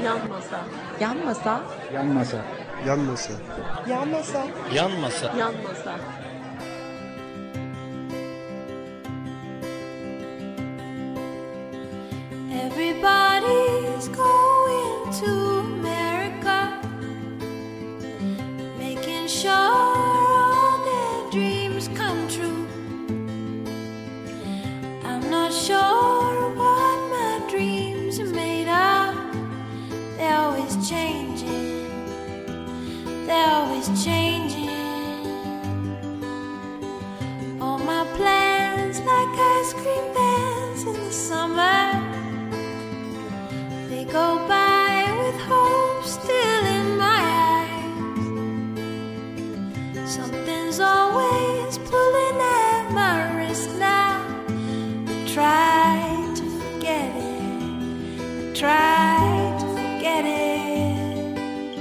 Yan masa. Yan masa. Yan masa. Yan masa. Yan masa. Yan masa. Yan masa. Everybody's going to America, making sure all their dreams come true. I'm not sure what my dreams are made of. They're always changing. They're always changing. All my plans, like ice cream bands in the summer, they go by with hope still in my eyes. Something's always pulling at my wrist now. I try to forget it. I try to forget it.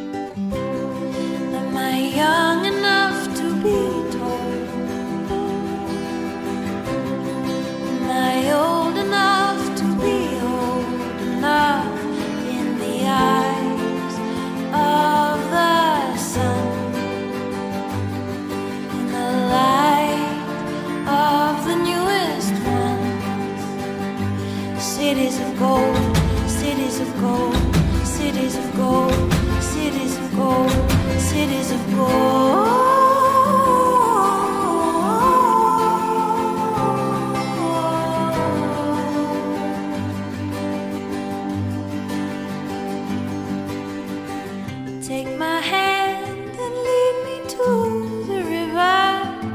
Am I young enough to be told? Am I old enough to be old enough? Eyes of the sun, in the light of the newest ones. Cities of gold, cities of gold, cities of gold, cities of gold, cities of gold. Take my hand and lead me to the river.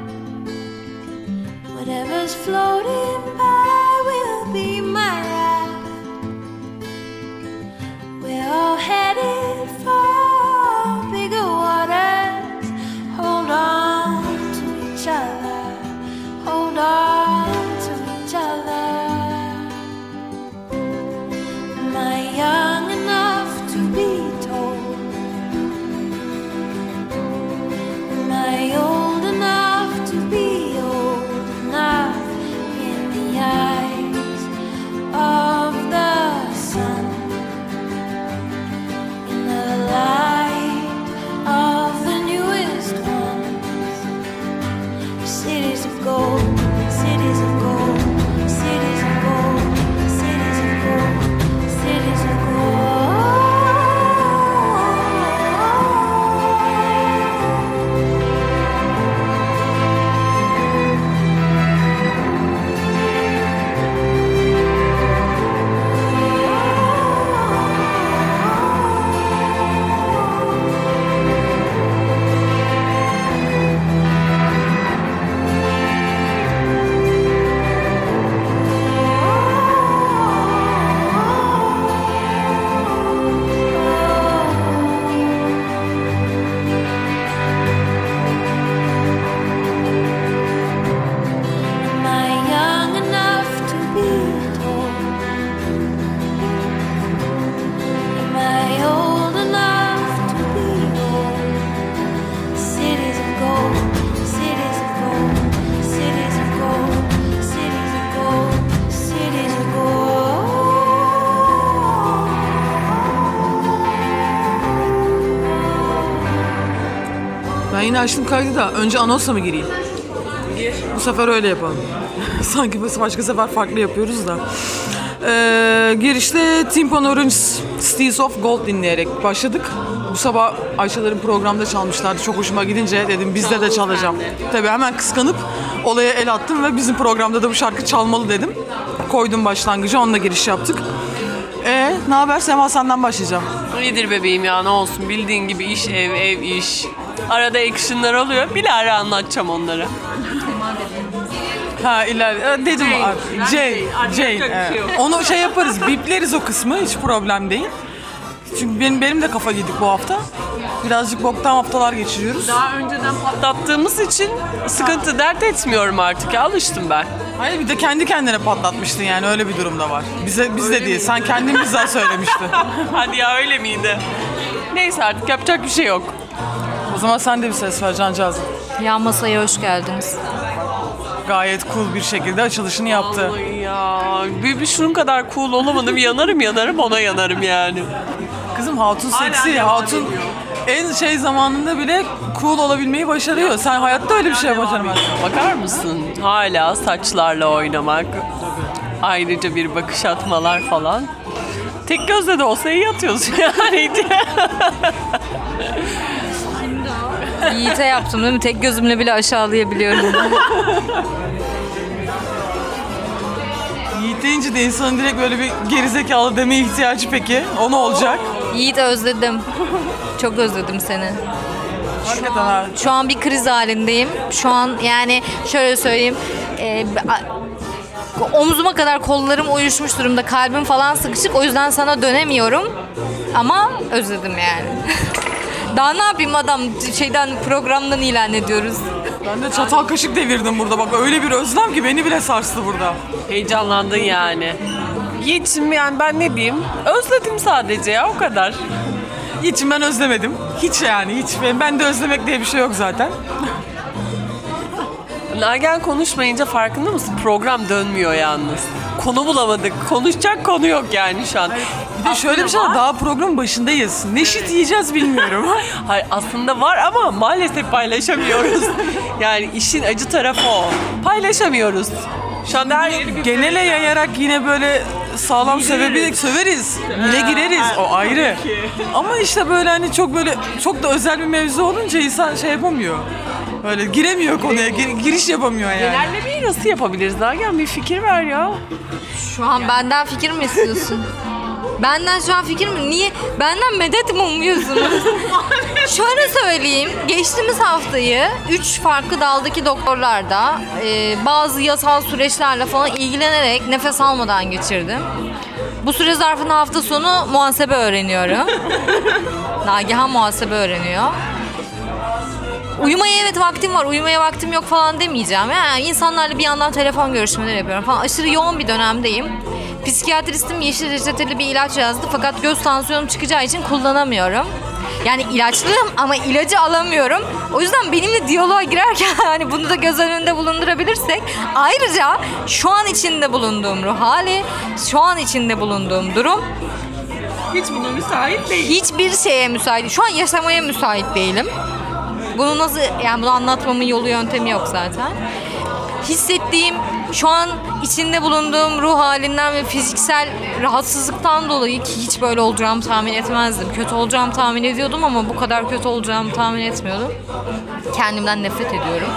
Whatever's floating by will be my raft. We're all headed for bigger waters. Hold on to each other. Hold on to each other. Am I young enough to be told? Am I old enough to be old enough in the eyes of the sun, in the light of the newest ones? Cities of gold, cities of gold, cities of gold, cities of gold, cities of gold. Am I young enough to be told? Am I old enough to be old? Cities of gold, cities of gold, cities of gold, cities of gold, cities of Ben yine açtım kaydı da önce anonsla mı gireyim? Gir. Bu sefer öyle yapalım. Sanki başka sefer farklı yapıyoruz da. Girişte Timpani Orange Steels of Gold dinleyerek başladık. Bu sabah Ayşe'lerin programda çalmışlardı. Çok hoşuma gidince dedim bizde de çalacağım. Tabii hemen kıskanıp olaya el attım ve bizim programda da bu şarkı çalmalı dedim. Koydum başlangıcı, onunla giriş yaptık. Ne haber Sema, senden başlayacağım. İyidir bebeğim ya, ne olsun, bildiğin gibi iş ev ev iş. Arada action'lar oluyor. Bilahare anlatacağım onları. Ha ileride dedim Jane. Evet. Onu şey yaparız, bipleriz o kısmı, hiç problem değil. Çünkü benim de kafa yedik bu hafta. Birazcık boktan haftalar geçiriyoruz. Daha önceden patlattığımız için sıkıntı dert etmiyorum artık ya, alıştım ben. Hayır, bir de kendi kendine patlatmıştın, yani öyle bir durum da var. Biz de değil, sen kendin bizden söylemiştin. Hadi ya, öyle miydi? Neyse artık, yapacak bir şey yok. O zaman sen de bir ses ver cancağızım. Yan masaya hoş geldiniz. Gayet cool bir şekilde açılışını yaptı. Vallahi ya, bir şunun kadar cool olamadım. Yanarım ona yanarım yani. Kızım Hatun Hala seksi. devam Hatun ediyor. en şey zamanında bile cool olabilmeyi başarıyor. Sen hayatta öyle bir şey başaramazsın. Bakar mısın? Hala saçlarla oynamak. Ayrıca bir bakış atmalar falan. Tek gözle de olsa iyi atıyorsun yani. Yiğit'e yaptım değil mi? Tek gözümle bile aşağılayabiliyorum. Yiğit deyince de insanın direkt böyle bir gerizekalı demeye ihtiyacı peki. O ne olacak? Yiğit özledim. Çok özledim seni. Hakikaten ha. Şu an bir kriz halindeyim. Şu an yani şöyle söyleyeyim. Omzuma kadar kollarım uyuşmuş durumda. Kalbim falan sıkışık. O yüzden sana dönemiyorum. Ama özledim yani. Daha ne yapayım adam? Programdan ilan ediyoruz. Ben de çatal kaşık devirdim burada. Bak öyle bir özlem ki beni bile sarstı burada. Heyecanlandın yani. Yiğit'cim yani ben ne diyeyim? Özledim sadece ya, o kadar. Hiç ben özlemedim. Hiç yani hiç. Ben de özlemek diye bir şey yok zaten. Nagihan konuşmayınca farkında mısın? Program dönmüyor yalnız. Konu bulamadık. Konuşacak konu yok yani şu an. Bir de şöyle bir şey var. Daha programın başındayız. Ne shit yiyeceğiz bilmiyorum. Hayır, aslında var ama maalesef paylaşamıyoruz. Yani işin acı tarafı o. Paylaşamıyoruz. Şu anda her yeri Genele yayarak yine böyle sağlam söveriz. Yine gireriz. O ayrı. Ama işte böyle hani çok da özel bir mevzu olunca insan şey yapamıyor. Böyle giremiyor konuya. Giriş yapamıyor yani. genellemeyi nasıl yapabiliriz? Nagihan bir fikir ver ya. Şu an benden fikir mi istiyorsun? Benden şu an fikir mi? Niye? Benden medet mi umuyorsunuz? Şöyle söyleyeyim. Geçtiğimiz haftayı 3 farklı daldaki doktorlarda bazı yasal süreçlerle falan ilgilenerek nefes almadan geçirdim. Bu süre zarfında hafta sonu muhasebe öğreniyorum. Nagihan muhasebe öğreniyor. Uyumaya evet vaktim var, uyumaya vaktim yok falan demeyeceğim. Yani insanlarla bir yandan telefon görüşmeleri yapıyorum falan. Aşırı yoğun bir dönemdeyim. Psikiyatristim yeşil reçeteli bir ilaç yazdı fakat göz tansiyonum çıkacağı için kullanamıyorum. Yani ilaçlıyım ama ilacı alamıyorum. O yüzden benimle diyaloğa girerken hani bunu da göz önünde bulundurabilirsek. Ayrıca şu an içinde bulunduğum ruh hali, şu an içinde bulunduğum durum Hiç buna müsait değil. hiçbir şeye müsait değil. Şu an yaşamaya müsait değilim. Bunu nasıl, yani bunu anlatmamın yolu yöntemi yok zaten. Hissettiğim, şu an içinde bulunduğum ruh halinden ve fiziksel rahatsızlıktan dolayı ki hiç böyle olacağımı tahmin etmezdim. Kötü olacağımı tahmin ediyordum ama bu kadar kötü olacağımı tahmin etmiyordum. Kendimden nefret ediyorum.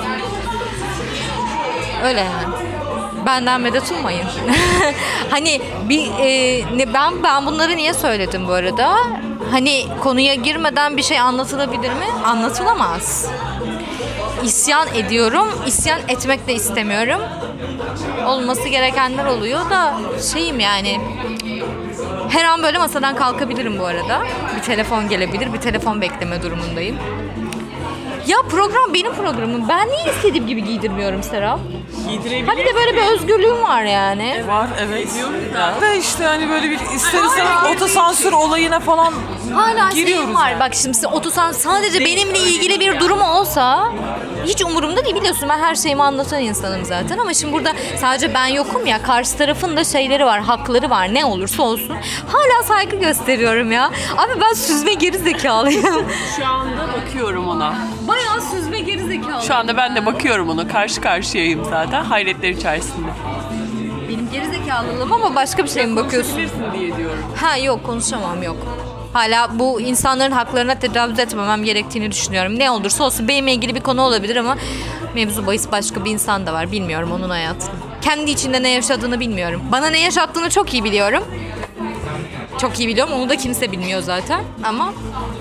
Öyle yani. Benden medet ummayın. Hani ben bunları niye söyledim bu arada? Hani konuya girmeden bir şey anlatılabilir mi? Anlatılamaz. İsyan ediyorum. İsyan etmek de istemiyorum. Olması gerekenler oluyor da şeyim yani. Her an böyle masadan kalkabilirim bu arada. Bir telefon gelebilir. Bir telefon bekleme durumundayım. Ya program benim programım. Ben niye istediğim gibi giydirmiyorum Serap? Ha bir de böyle bir özgürlüğüm var yani. Var evet. Da işte hani böyle bir ister istemez otosansür olayına falan Hala giriyoruz. şeyim var. Bak şimdi sadece benimle ilgili bir durum olsa hiç umurumda değil, biliyorsun ben her şeyimi anlatan insanım zaten ama şimdi burada sadece ben yokum ya, karşı tarafın da şeyleri var, hakları var, ne olursa olsun. Hala saygı gösteriyorum ya. Abi ben süzme geri zekalıyım. Şu anda bakıyorum ona. Bayağı süzme geri zekalıyım. Şu anda ben de bakıyorum ona. Karşı karşıyayım zaten. Hayretler içerisinde. Benim geri zekalılığım ama başka bir şey mi bakıyorsun? Konuşabilirsin diye diyorum. Ha yok, konuşamam, yok. Hala bu insanların haklarına tecavüz etmemem gerektiğini düşünüyorum. Ne olursa olsun benimle ilgili bir konu olabilir ama mevzu bahis başka bir insan da var. Bilmiyorum onun hayatını. Kendi içinde ne yaşadığını bilmiyorum. Bana ne yaşattığını çok iyi biliyorum. Çok iyi biliyorum. Onu da kimse bilmiyor zaten. Ama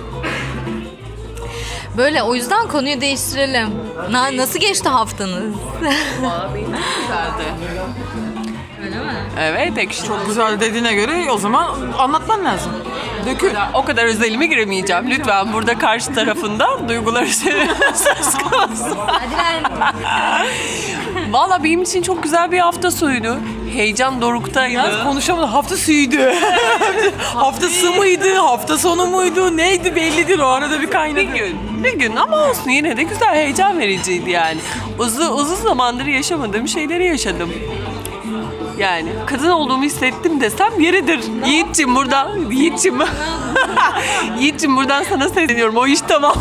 böyle, o yüzden konuyu değiştirelim. Nasıl geçti haftanız? Valla benim çok güzeldi. Öyle mi? Evet, ekşi. Çok güzel dediğine göre o zaman anlatman lazım. Dökül. O kadar özelime giremeyeceğim. Lütfen burada karşı tarafında duyguları söz konusu. Hadi lan. Valla benim için çok güzel bir hafta sonuydu. Heyecan doruktaydı. Yalnız konuşamadım. Haftasıydı. Haftası mıydı? Hafta sonu muydu? Neydi belli değil. O arada bir kaynadı. Bir gün ama olsun, yine de güzel, heyecan vericiydi yani. Uzun zamandır yaşamadığım şeyleri yaşadım. Yani kadın olduğumu hissettim desem yeridir. Yiğit'cim buradan, Yiğit'cim buradan sana sesleniyorum. O iş tamam.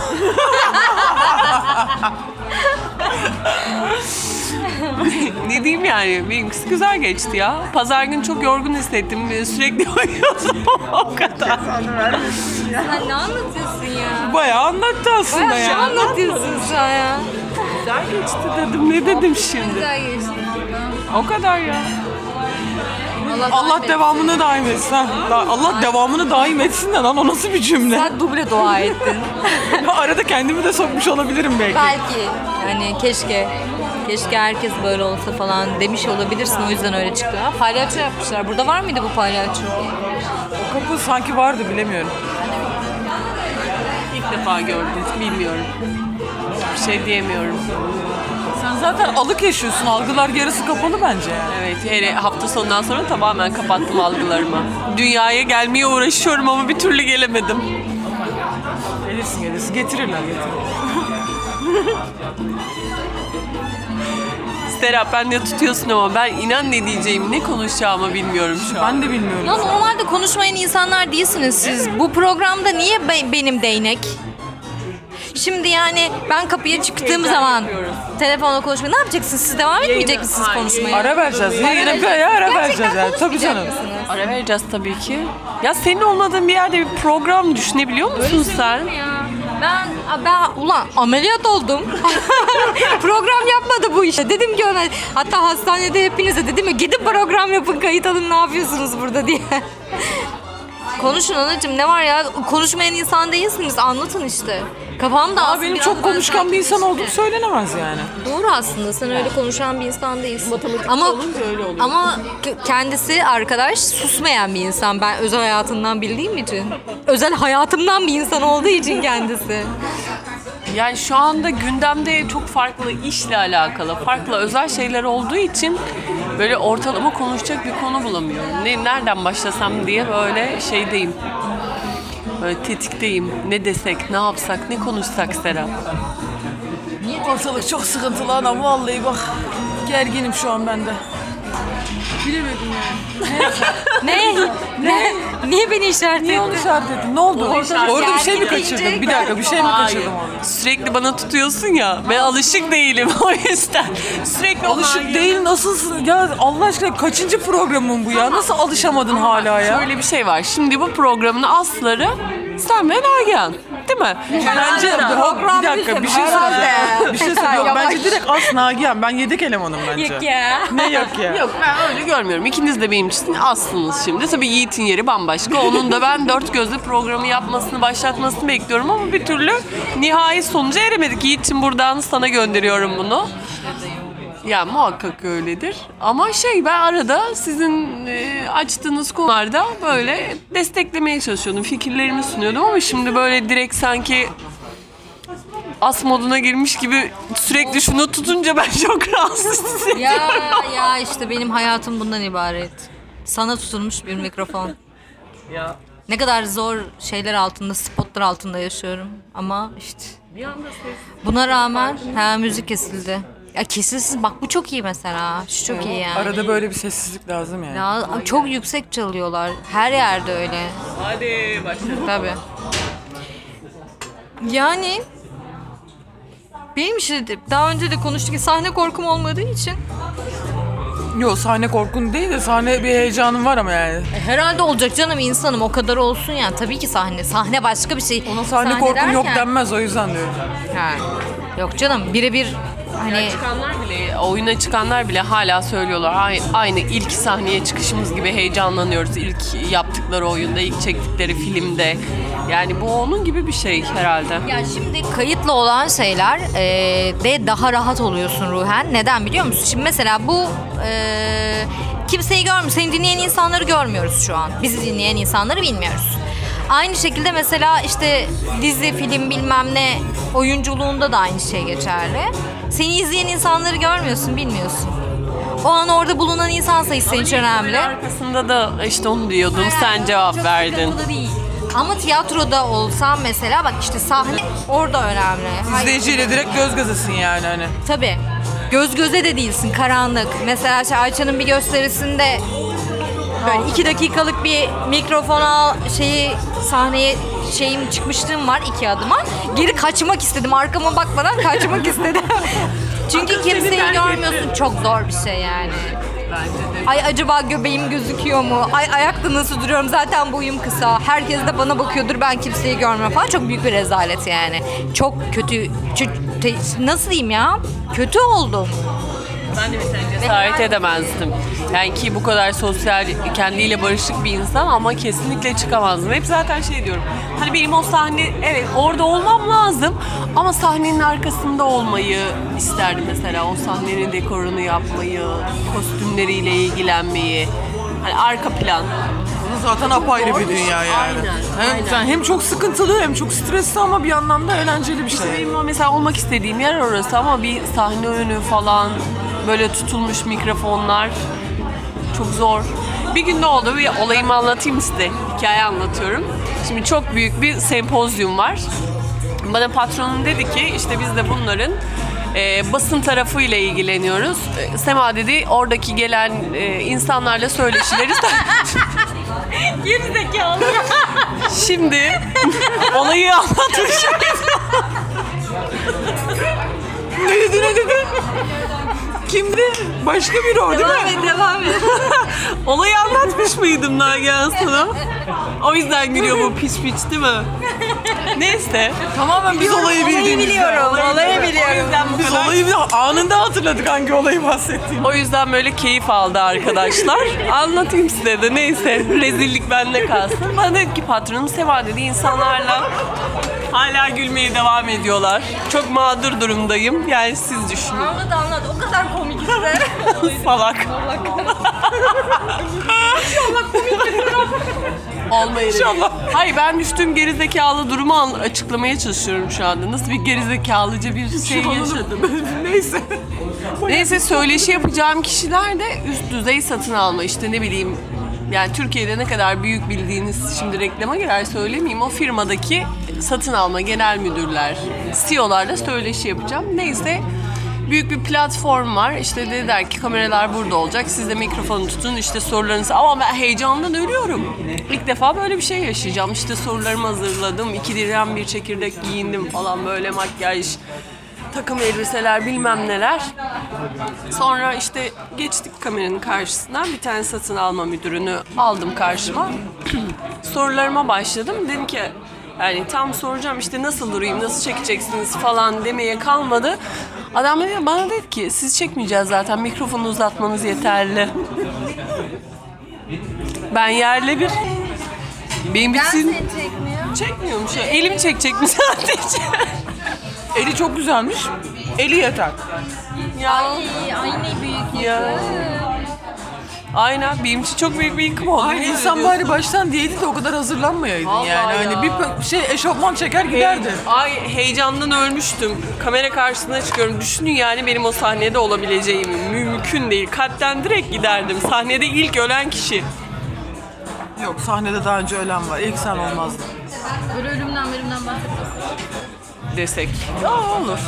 Ne diyeyim yani, benimkisi güzel geçti ya. Pazar günü çok yorgun hissettim. Sürekli uyuyordum o kadar. Sen ne anlatıyorsun ya? Bayağı anlattı aslında Ne ya. anlatıyorsun sen ya? Güzel geçti dedim. Ne dedim şimdi? Güzel geçti. O kadar ya. Allah devamını daim etsin. Allah devamını daim etsin de lan, o nasıl bir cümle? Sen duble dua ettin. Arada kendimi de sokmuş olabilirim belki. Belki. Yani keşke herkes böyle olsa falan demiş olabilirsin. O yüzden öyle çıktı. Ha, palyaço yapmışlar. Burada var mıydı bu palyaço? Kapı sanki vardı, bilemiyorum. İlk defa gördüm. Bilmiyorum. Bir şey diyemiyorum. Sen zaten alık yaşıyorsun. Algılar yarısı kapalı bence yani. Evet, hele hafta sonundan sonra tamamen kapattım algılarımı. Dünyaya gelmeye uğraşıyorum ama bir türlü gelemedim. Gelirsin. Getirirler. Serap, ben de tutuyorsun ama ben inan ne diyeceğimi, ne konuşacağımı bilmiyorum şu an. Ben de bilmiyorum. Ya normalde konuşmayan insanlar değilsiniz siz. Bu programda niye benim değnek? Şimdi yani ben kapıya çıktığım Heyecan zaman yapıyoruz. telefonla konuşmayı ne yapacaksınız? Siz devam etmeyecek misiniz hayır, konuşmaya? Ara vereceğiz. Yine bir ara vereceğiz yani. Tabii canım. Ara vereceğiz tabii ki. Ya senin olmadığın bir yerde bir program düşünebiliyor musun sen? Ya. Ben ulan ameliyat oldum. Program yapmadı bu işte. Dedim ki ona, hatta hastanede hepinize dedim ya, gidin program yapın, kayıt alın, ne yapıyorsunuz burada diye. Konuşun anacığım, ne var ya, konuşmayan insan değilsiniz, anlatın işte. Kafamda Ama benim çok konuşkan bir insan olduğum söylenemez yani. Doğru aslında, sen öyle konuşan bir insan değilsin. Ama olunca öyle oluyor. ama kendisi arkadaş susmayan bir insan. Ben özel hayatından bildiğim için. Özel hayatımdan bir insan olduğu için kendisi. Yani şu anda gündemde çok farklı işle alakalı, farklı özel şeyler olduğu için böyle ortalama konuşacak bir konu bulamıyorum. Nereden başlasam diye böyle şeydeyim. Böyle tetikteyim. Ne desek, ne yapsak, ne konuşsak Serap. Ortalık çok sıkıntılı adam. Vallahi bak, gerginim şu an ben de. Bilemedim yani. Ne? Niye beni işaret Niye onu ettin? işaret ettin? Ne oldu? Orada bir şey mi gergin kaçırdım? deyince Bir dakika, bir şey mi Hayır. kaçırdım orada? Sürekli bana tutuyorsun ya. Ben alışık değilim o yüzden. Sürekli Alışık değil, nasılsın? Ya Allah aşkına, kaçıncı programın bu ya? Nasıl alışamadın hala ya? Şöyle bir şey var. Şimdi bu programın asları sen ve Nagihan. Değil mi? Bence bir dakika, bir şey söyleyeceğim. Bir şey söyleyeceğim. Bence direkt as Nagihan. Ben yedek elemanım bence. Yok ya. Ne yok ya? Yok, ben öyle görmüyorum. İkiniz de benim için aslınız şimdi. Tabii Yiğit'in yeri bambaşka. Onun da ben dört gözle programı yapmasını, başlatmasını bekliyorum ama bir türlü nihai sonuca eremedik. Yiğit'in buradan sana gönderiyorum bunu. Ya muhakkak öyledir. Ama ben arada sizin açtığınız konularda böyle desteklemeye çalışıyordum. Fikirlerimi sunuyordum ama şimdi böyle direkt sanki as moduna girmiş gibi sürekli şunu tutunca ben çok rahatsız hissediyorum. Ya işte benim hayatım bundan ibaret. Sana tutulmuş bir mikrofon. Ya. Ne kadar zor şeyler altında, spotlar altında yaşıyorum. Ama işte Bir anda ses. buna rağmen müzik kesildi. Ya kesilsin, bak bu çok iyi mesela. Şu çok iyi yani. Arada böyle bir sessizlik lazım yani. Ya, çok yüksek çalıyorlar. Her yerde öyle. Hadi başla. Tabii. Yani benim işte daha önce de konuştuk ki sahne korkum olmadığı için. Yok, sahne korkun değil de sahne bir heyecanım var ama yani. Herhalde olacak canım, insanım, o kadar olsun ya. Tabii ki sahne. Sahne başka bir şey. Ona sahne korkum yok derken- denmez, o yüzden diyorum. Ha. Yok canım, birebir hani Çıkanlar bile, oyuna çıkanlar bile hala söylüyorlar. Aynı ilk sahneye çıkışımız gibi heyecanlanıyoruz. İlk yaptıkları oyunda, ilk çektikleri filmde. Yani bu onun gibi bir şey herhalde. ya şimdi kayıtlı olan şeyler de daha rahat oluyorsun ruhen. Neden biliyor musun? Şimdi mesela bu kimseyi görmüyoruz. Seni dinleyen insanları görmüyoruz şu an. Bizi dinleyen insanları bilmiyoruz. Aynı şekilde mesela işte dizi, film bilmem ne oyunculuğunda da aynı şey geçerli. Seni izleyen insanları görmüyorsun, bilmiyorsun. O an orada bulunan insan sayısı senin için önemli. Arkasında da işte onu diyordum, sen cevap Çok verdin. sıkıntılı değil. Ama tiyatroda olsam mesela bak işte sahne orada önemli. İzleyiciyle direkt göz gözesin yani hani. Tabii. göz göze de değilsin, karanlık. Mesela Ayça'nın bir gösterisinde böyle 2 dakikalık bir mikrofona sahneye çıkmışlığım var 2 adıma. Geri kaçmak istedim. Arkama bakmadan kaçmak istedim. Çünkü kimseyi görmüyorsun. Çok zor bir şey yani. Ay acaba göbeğim gözüküyor mu? Ay ayakta nasıl duruyorum? Zaten boyum kısa. Herkes de bana bakıyordur. Ben kimseyi görmüyorum falan. Çok büyük bir rezalet yani. Çok kötü. Nasıl diyeyim ya? Kötü oldum. Ben de mesela cesaret edemezdim. Yani ki bu kadar sosyal, kendiyle barışık bir insan ama kesinlikle çıkamazdım. Hep zaten diyorum. Hani benim o sahne, evet orada olmam lazım ama sahnenin arkasında olmayı isterdim mesela. O sahnenin dekorunu yapmayı, kostümleriyle ilgilenmeyi. Hani arka plan. Zaten apayrı bir dünya yani. Hem çok sıkıntılı hem çok stresli ama bir yandan da eğlenceli bir şey. Benim mesela olmak istediğim yer orası ama bir sahne önü falan, böyle tutulmuş mikrofonlar çok zor. Bir gün ne oldu? Bir olayımı anlatayım size. Hikaye anlatıyorum. Şimdi çok büyük bir sempozyum var. Bana patronum dedi ki işte biz de bunların basın tarafıyla ilgileniyoruz. Sema dedi oradaki gelen insanlarla söyleşileri Gerizekalı. Şimdi olayı anlatmışım. Ne dedi? Kimdi? Başka biri o değil mi? Devam et. Olayı anlatmış mıydım Nagihan sana? O yüzden gülüyor bu piç değil mi? Neyse. Tamamen biz olayı bildiğimizde. Olayı biliyorum. Biz olayı anında hatırladık hangi olayı bahsettiğini. O yüzden böyle keyif aldı arkadaşlar. Anlatayım size de neyse. Rezillik bende kalsın. Bana dedi ki patronum Seva dedi insanlarla hala gülmeye devam ediyorlar. Çok mağdur durumdayım. Yani siz düşünün. Anlat. O kadar komik işte. Salak. Olmayı İnşallah. Hayır ben düştüğüm gerizekalı durumu açıklamaya çalışıyorum şu anda. Nasıl bir gerizekalıca bir şey yaşadım. Neyse. Neyse söyleşi yapacağım kişiler de üst düzey satın alma işte ne bileyim. Yani Türkiye'de ne kadar büyük bildiğiniz şimdi reklama girer söylemeyeyim. O firmadaki satın alma genel müdürler, CEO'larla söyleşi yapacağım. Neyse büyük bir platform var. İşte dediler ki kameralar burada olacak. Siz de mikrofonu tutun işte sorularınızı. Ama ben heyecandan ölüyorum. İlk defa böyle bir şey yaşayacağım. İşte sorularımı hazırladım. 2 dirhem bir çekirdek giyindim falan böyle makyaj, takım elbiseler bilmem neler. Sonra işte geçtik kameranın karşısından bir tane satın alma müdürünü aldım karşıma. Sorularıma başladım. Dedim ki yani tam soracağım işte nasıl durayım, nasıl çekeceksiniz falan demeye kalmadı. Adam bana dedi ki siz çekmeyeceğiz zaten mikrofonu uzatmanız yeterli. Ben yerle bir. Benim bitsin. Çekmiyormuş ya. Elimi çekecekmiş sadece. Eli çok güzelmiş. Eli yeter. Ya. Ay ne büyük. Ya. Aynen benim için çok büyük bir yıkım oldu. Ay insan bari baştan diyeydi de o kadar hazırlanmayaydın Vallahi yani. ya. Hani bir eşofman çeker giderdi. Ay heyecandan ölmüştüm. Kamera karşısına çıkıyorum. Düşünün yani benim o sahnede olabileceğim mümkün değil. Kalpten direkt giderdim. Sahnede ilk ölen kişi. Yok sahnede daha önce ölen var. İlk sen olmazdın. Böyle ölümden Desek. Ya olur.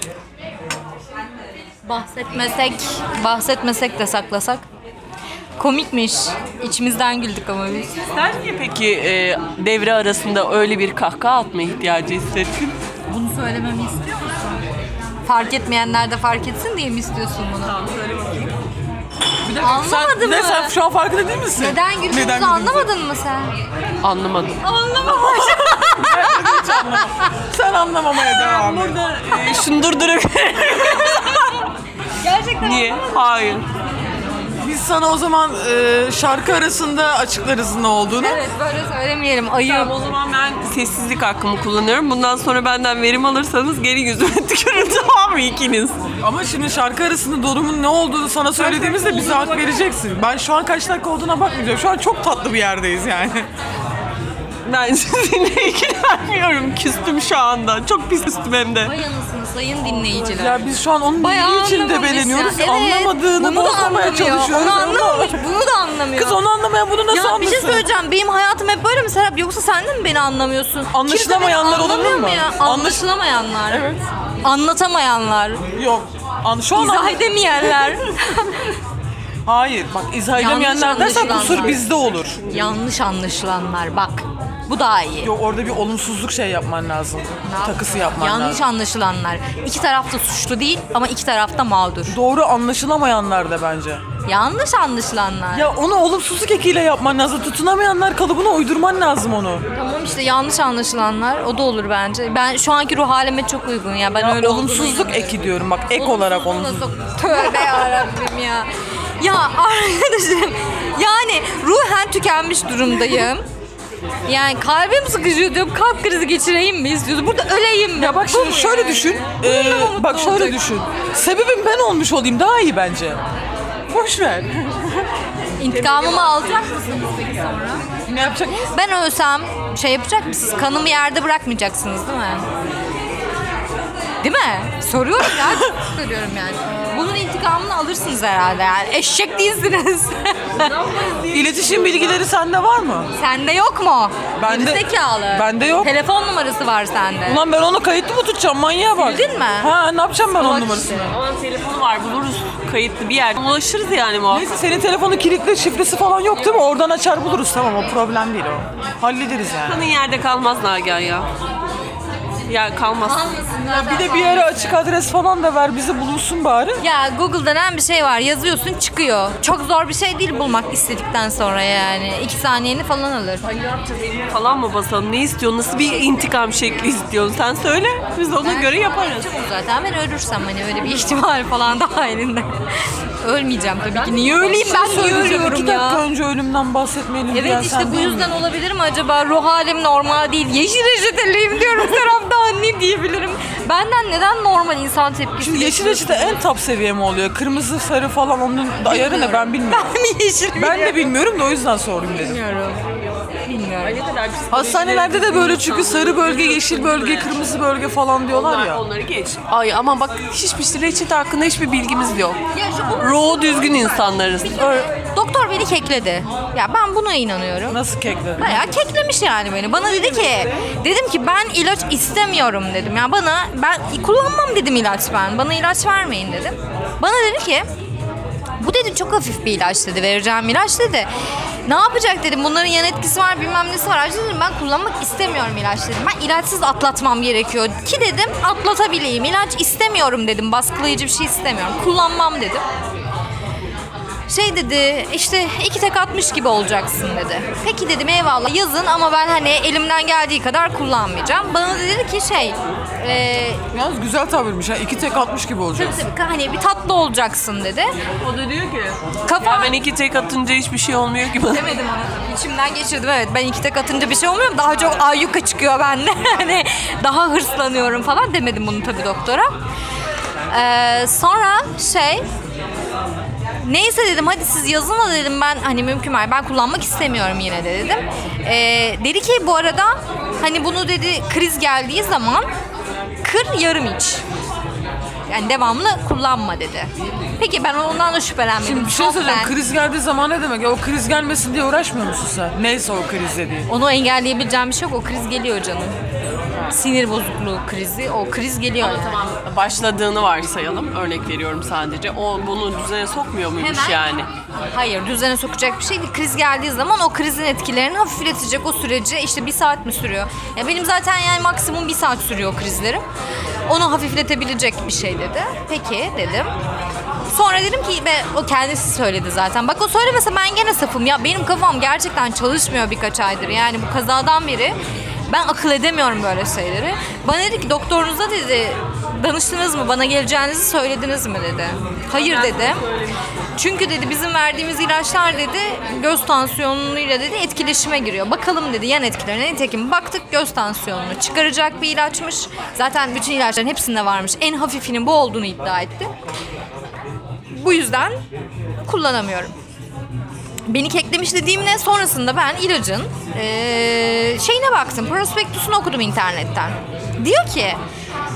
Bahsetmesek de saklasak. Komikmiş. İçimizden güldük ama biz. Sen niye peki devre arasında öyle bir kahkaha atma ihtiyacı hissettin? Bunu söylememi istiyor musun? Fark etmeyenler de fark etsin diye mi istiyorsun bunu? Tamam söyle bakayım. Anlamadın mı? Sen şu an farkında değil misin? Neden güldüğümüzü anlamadın mı sen? Anlamadım. Sen anlamamaya devam et. Burada şunu durdurabilirim. Gerçekten Niye? Hayır. Biz sana o zaman şarkı arasında açıklarız ne olduğunu. Evet böyle söylemeyelim. Ayıp. Tamam, o zaman ben sessizlik hakkımı kullanıyorum. Bundan sonra benden verim alırsanız geri yüzüme tükürün tamam mı ikiniz? Ama şimdi şarkı arasında durumun ne olduğunu sana söylediğimizde bize hak vereceksin. Ben şu an kaç dakika olduğuna bakmayacağım. Şu an çok tatlı bir yerdeyiz yani. Ben sizinle ilgilenmiyorum. Küstüm şu anda. Çok pis küstüm hem de. Vay anasını sayın dinleyiciler. Ya biz şu an onun Bayağı için anlamamış debeleniyoruz. ya. Evet, Anlamadığını bunu da bozmamaya anlamıyor. çalışıyoruz. Onu anlamamış, bunu da anlamıyor. Kız onu anlamayan bunu nasıl ya bir anlasın? şey söyleyeceğim. Benim hayatım hep böyle mi Serap? Yoksa sen de mi beni anlamıyorsun? Anlaşılamayanlar Kimse beni olabilir mi? anlamıyor mu ya? Anlaşılamayanlar. Evet. Anlatamayanlar. Yok. Şu an İzah edemeyenler. Hayır bak izah edemeyenler dersen kusur anlaşılanlar. bizde olur. Yanlış anlaşılanlar bak. Bu daha iyi. Yok orada bir olumsuzluk şey yapman lazım. Takısı yapman Yanlış lazım. anlaşılanlar. İki taraf da suçlu değil ama iki taraf da mağdur. Doğru anlaşılamayanlar da bence. Yanlış anlaşılanlar. Ya onu olumsuzluk ekiyle yapman lazım. Tutunamayanlar kalıbına uydurman lazım onu. Tamam işte yanlış anlaşılanlar o da olur bence. Ben şu anki ruh halime çok uygun ya. Ben Ya öyle olduğunu olumsuzluk inanıyorum. eki diyorum bak ek olarak olumsuzluk. Tövbe yarabbim ya. Ya arkadaşım yani ruhen tükenmiş durumdayım. Yani kalbim sıkışıyor diyorum kalp krizi geçireyim mi istiyorsun? Burada öleyim mi? Ya bak Bu şimdi mu şöyle yani? düşün. Bununla mı mutlu Bak şöyle olacak? düşün. Sebebim ben olmuş olayım daha iyi bence. Boş ver. İntikamımı alacak mısınız peki sonra? Ne yapacak mısın? Ben ölsem şey yapacak mısınız? Kanımı yerde bırakmayacaksınız değil mi? Değil mi? Soruyorum ya. Soruyorum yani. Bunun intikamını alırsınız herhalde yani. Eşek değilsiniz. İletişim bilgileri sende var mı? Sende yok mu? Bende- Gerizekalı. bende yok. Telefon numarası var sende. Ulan ben onu kayıtlı mı tutacağım manyağa bak. Bildin mi? Ha ne yapacağım ben onun Bak numarasını? işte. Onun telefonu var buluruz kayıtlı bir yerde. Ulaşırız yani muhakkak. Neyse senin telefonun kilitli şifresi falan yok değil mi? Oradan açar buluruz tamam o problem değil o. Hallederiz yani. Kanın yerde kalmaz Nagihan ya. Ya kalmaz. Bir de bir yere açık adres falan da ver bizi bulursun bari. Ya Google denen bir şey var. Yazıyorsun çıkıyor. Çok zor bir şey değil bulmak istedikten sonra yani. 2 saniyeni falan alır. Ay ne yapacağız elini falan mı basalım? Ne istiyorsun? Nasıl bir intikam şekli istiyorsun? Sen söyle. Biz ona göre yaparız. Zaten ben ölürsem hani öyle bir ihtimal falan dahilinde. Ölmeyeceğim tabii ki. Niye öleyim ben? Niye Söyleyeceğim, ölüyorum 2 dakika ya? önce ölümden bahsetmeyelim diyen Evet işte sen bu değil yüzden mi? olabilir mi acaba? Ruh halim normal değil. Yeşil reçeteliyim diyorum Serap'tan ne diyebilirim? Benden neden normal insan tepkisi Şimdi yeşil reçete en top seviye mi oluyor? Kırmızı, sarı falan onun ayarı ne ben bilmiyorum. Ben mi yeşil Ben de bilmiyorum da o yüzden sordum dedim. bilmiyorum. Bilmiyorum. Ne kadar Hastanelerde de böyle çünkü sarı bölge, yeşil bölge, kırmızı bölge falan diyorlar ya. Onları geç. Ay ama bak hiçbir reçete hakkında hiçbir bilgimiz yok. Ya şu Raw düzgün insanlarız. doktor beni kekledi. Ya ben buna inanıyorum. Nasıl kekledin? Bayağı keklemiş yani beni. Bana dedi ki, dedim ki ben ilaç istemiyorum dedim. Ya ben kullanmam dedim ilaç ben. Bana ilaç vermeyin dedim. Bana dedi ki, bu dedi çok hafif bir ilaç dedi. Vereceğim ilaç dedi. Ne yapacak dedim. Bunların yan etkisi var bilmem nesi var. Dedim ben kullanmak istemiyorum ilaç dedim. Ben ilaçsız atlatmam gerekiyor ki dedim atlatabileyim. İlaç istemiyorum dedim. Baskılayıcı bir şey istemiyorum. Kullanmam dedim. Şey dedi işte 2 tek atmış gibi olacaksın dedi. Peki dedim eyvallah yazın ama ben hani elimden geldiği kadar kullanmayacağım. Bana da dedi ki Yalnız güzel tabirmiş ha. 2 tek atmış gibi olacak. tabii hani bir tatlı olacaksın dedi. O da diyor ki Kafa ya ben 2 tek atınca hiçbir şey olmuyor ki bana. demedim ona. İçimden geçirdim evet. Ben 2 tek atınca bir şey olmuyor. Daha çok ayyuka çıkıyor bende. Hani daha hırslanıyorum falan demedim bunu tabii doktora. Sonra neyse dedim hadi siz yazın da dedim ben hani mümkün var ben kullanmak istemiyorum yine de dedim. Dedi ki bu arada hani bunu dedi kriz geldiği zaman kır yarım iç. Yani devamlı kullanma dedi. Peki ben ondan da şüphelenmedim. Şimdi bir şey Çok söyleyeceğim. ben- Kriz geldiği zaman ne demek? Ya o kriz gelmesin diye uğraşmıyor musun sen? Neyse o kriz dediğin. Onu engelleyebileceğim bir şey yok. O kriz geliyor canım. Sinir bozukluğu krizi. O kriz geliyor. yani. Tamam başladığını varsayalım. Örnek veriyorum sadece. O bunu düzene sokmuyor muymuş Hemen. yani? Hayır düzene sokacak bir şey değil. Kriz geldiği zaman o krizin etkilerini hafifletecek o süreci işte 1 saat mi sürüyor? Ya benim zaten yani maksimum 1 saat sürüyor krizlerim. Onu hafifletebilecek bir şey dedi. Peki dedim. Sonra dedim ki o kendisi söyledi zaten. Bak o söylemese ben gene safım. Ya benim kafam gerçekten çalışmıyor birkaç aydır. Yani bu kazadan beri ben akıl edemiyorum böyle şeyleri. Bana dedi ki doktorunuza dedi danıştınız mı? Bana geleceğinizi söylediniz mi dedi. Hayır dedi. Çünkü dedi bizim verdiğimiz ilaçlar dedi göz tansiyonuyla dedi etkileşime giriyor. Bakalım dedi yan etkilerine. Nitekim baktık göz tansiyonunu çıkaracak bir ilaçmış. Zaten bütün ilaçların hepsinde varmış. En hafifinin bu olduğunu iddia etti. Bu yüzden kullanamıyorum. Beni keklemiş dediğim ne? Sonrasında ben ilacın şeyine baktım. Prospektüsünü okudum internetten. Diyor ki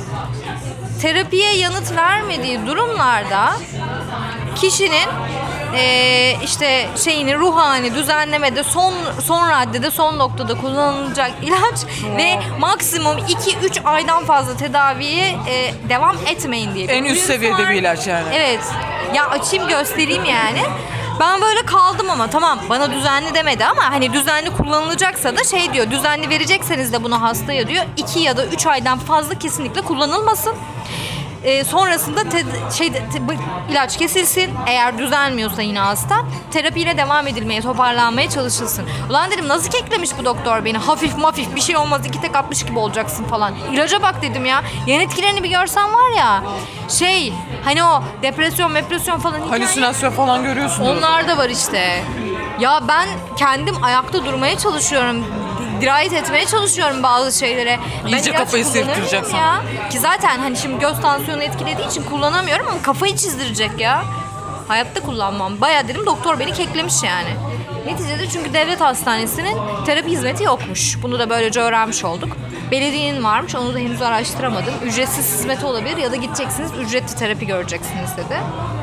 terapiye yanıt vermediği durumlarda kişinin işte ruh halini düzenlemede son raddede son noktada kullanılacak ilaç ve maksimum 2-3 aydan fazla tedaviye devam etmeyin diye. En üst seviyede bir ilaç yani. Evet. Ya açayım göstereyim yani. Ben böyle kaldım ama tamam bana düzenli demedi ama hani düzenli kullanılacaksa da diyor, düzenli verecekseniz de bunu hastaya diyor 2 ya da 3 aydan fazla kesinlikle kullanılmasın. Sonrasında ilaç kesilsin. Eğer düzelmiyorsa yine hasta terapiyle devam edilmeye, toparlanmaya çalışılsın. Ulan dedim nasıl keklemiş bu doktor beni? Hafif bir şey olmaz 2 tek atmış gibi olacaksın falan. İlaca bak dedim ya. Yan etkilerini bir görsen var ya. Hani o depresyon falan. Halüsinasyon falan görüyorsun. Onlar da var işte. Ya ben kendim ayakta durmaya çalışıyorum. Dirayet etmeye çalışıyorum bazı şeylere. İyice kafayı sıyırtıracaksın. Ya. Ki zaten hani şimdi göz tansiyonu etkilediği için kullanamıyorum ama kafayı çizdirecek ya. Hayatta kullanmam. Bayağı dedim doktor beni keklemiş yani. Neticede çünkü devlet hastanesinin terapi hizmeti yokmuş. Bunu da böylece öğrenmiş olduk. Belediyenin varmış, onu da henüz araştıramadım. Ücretsiz hizmeti olabilir ya da gideceksiniz ücretli terapi göreceksiniz dedi.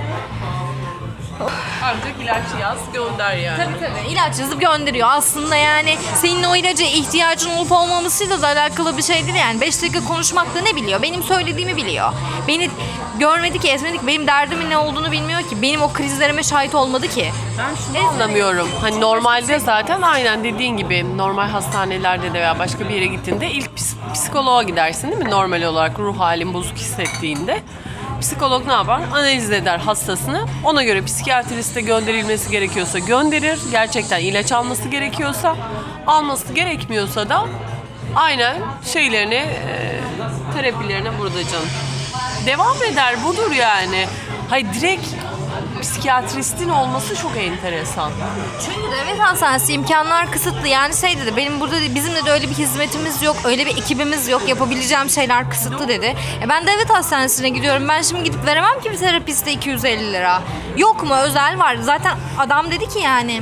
Ancak ilaç yaz gönder yani. Tabii. İlaç yazıp gönderiyor. Aslında yani senin o ilaca ihtiyacın olup olmamasıyla da alakalı bir şey değil yani. 5 dakika konuşmakla ne biliyor? Benim söylediğimi biliyor. Beni görmedi ki, etmedi ki. Benim derdimin ne olduğunu bilmiyor ki. Benim o krizlerime şahit olmadı ki. Ben şunu anlamıyorum. Hani normalde zaten aynen dediğin gibi normal hastanelerde de veya başka bir yere gittiğinde ilk psikoloğa gidersin değil mi? Normal olarak ruh halin bozuk hissettiğinde. Psikolog ne yapar? Analiz eder hastasını. Ona göre psikiyatriste gönderilmesi gerekiyorsa gönderir. Gerçekten ilaç alması gerekiyorsa, alması gerekmiyorsa da aynen terapilerine burada canım. Devam eder budur yani. Hayır direkt psikiyatristin olması çok enteresan. Çünkü devlet hastanesi imkanlar kısıtlı. Yani dedi benim burada bizim de öyle bir hizmetimiz yok. Öyle bir ekibimiz yok. Yapabileceğim şeyler kısıtlı dedi. Ben devlet hastanesine gidiyorum. Ben şimdi gidip veremem ki bir terapiste 250 lira. Yok mu? Özel var. Zaten adam dedi ki yani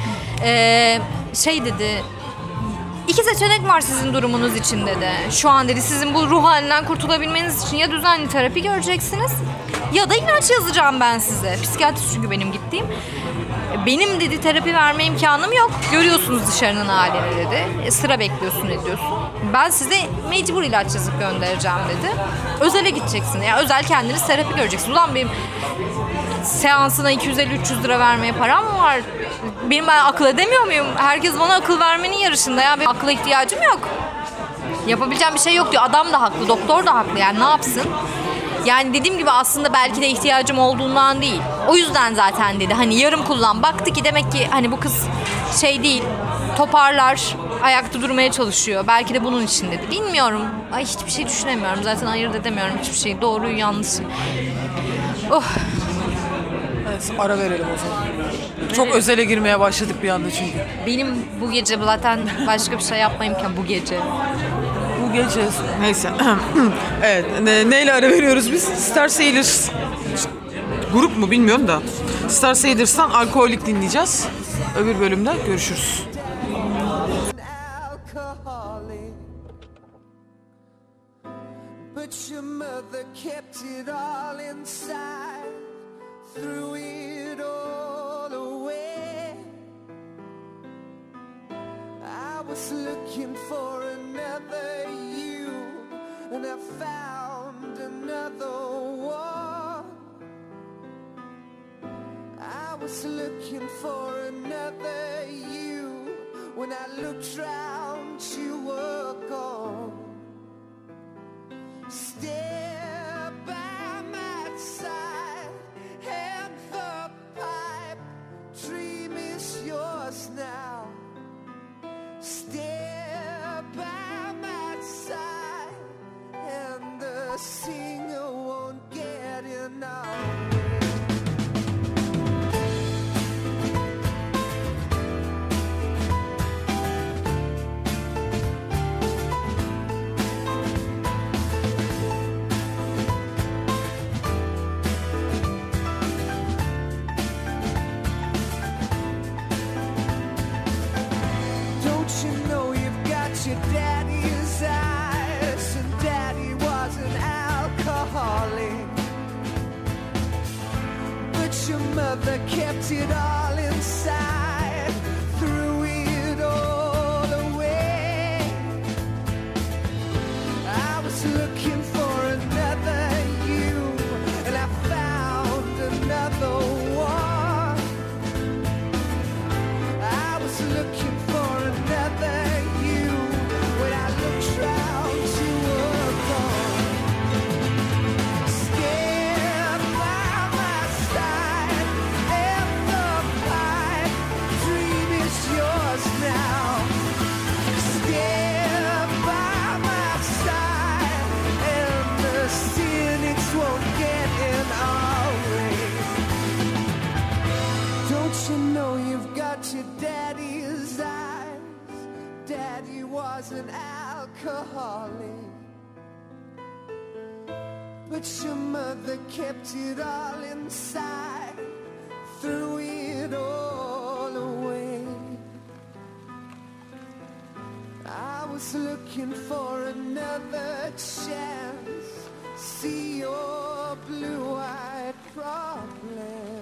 dedi 2 seçenek var sizin durumunuz için dedi. Şu an dedi sizin bu ruh halinden kurtulabilmeniz için ya düzenli terapi göreceksiniz ya da ilaç yazacağım ben size. Psikiyatrist çünkü benim gittiğim. Benim dedi terapi verme imkanım yok. Görüyorsunuz dışarının halini dedi. Sıra bekliyorsun ediyorsun. Ben size mecbur ilaç yazıp göndereceğim dedi. Özele gideceksin. Yani özel kendiniz terapi göreceksin. Ulan benim seansına 250-300 lira vermeye param mı var? Ben akıl edemiyor muyum? Herkes bana akıl vermenin yarışında ya. Benim akla ihtiyacım yok. Yapabileceğim bir şey yok diyor. Adam da haklı, doktor da haklı. Yani ne yapsın? Yani dediğim gibi aslında belki de ihtiyacım olduğundan değil. O yüzden zaten dedi. Hani yarım kullan. Baktı ki demek ki hani bu kız değil. Toparlar. Ayakta durmaya çalışıyor. Belki de bunun için dedi. Bilmiyorum. Hiçbir şey düşünemiyorum. Zaten ayırt edemiyorum hiçbir şeyi. Doğruyu yanlışı. Evet, ara verelim o zaman. Çok özele girmeye başladık bir anda çünkü. Benim bu gece zaten başka bir şey yapma imkan bu gece. Bu gece neyse. Evet, neyle ara veriyoruz biz? Star Sailors grup mu bilmiyorum da. Star Sailors'tan Alkoholik dinleyeceğiz. Öbür bölümde görüşürüz. But your mother kept it all inside, threw it all away. I was looking for another you, and I found another one. I was looking for another you, when I looked round you were gone. Stay by my side, and the pipe dream is yours now. Stay by my side, and the singer won't get enough. your mother kept it all inside, threw it all away. I was looking for another you, and I found another one. I was looking for another you, when I looked round you were gone. Stand by my side, and the pipe dream is yours now. Stand by my side, and the cynics won't get in our way. Don't you know you've got your daddy's eyes? Daddy was an alcoholic, but your mother kept it all inside, threw it all away. I was looking for another chance, see your blue-eyed problem.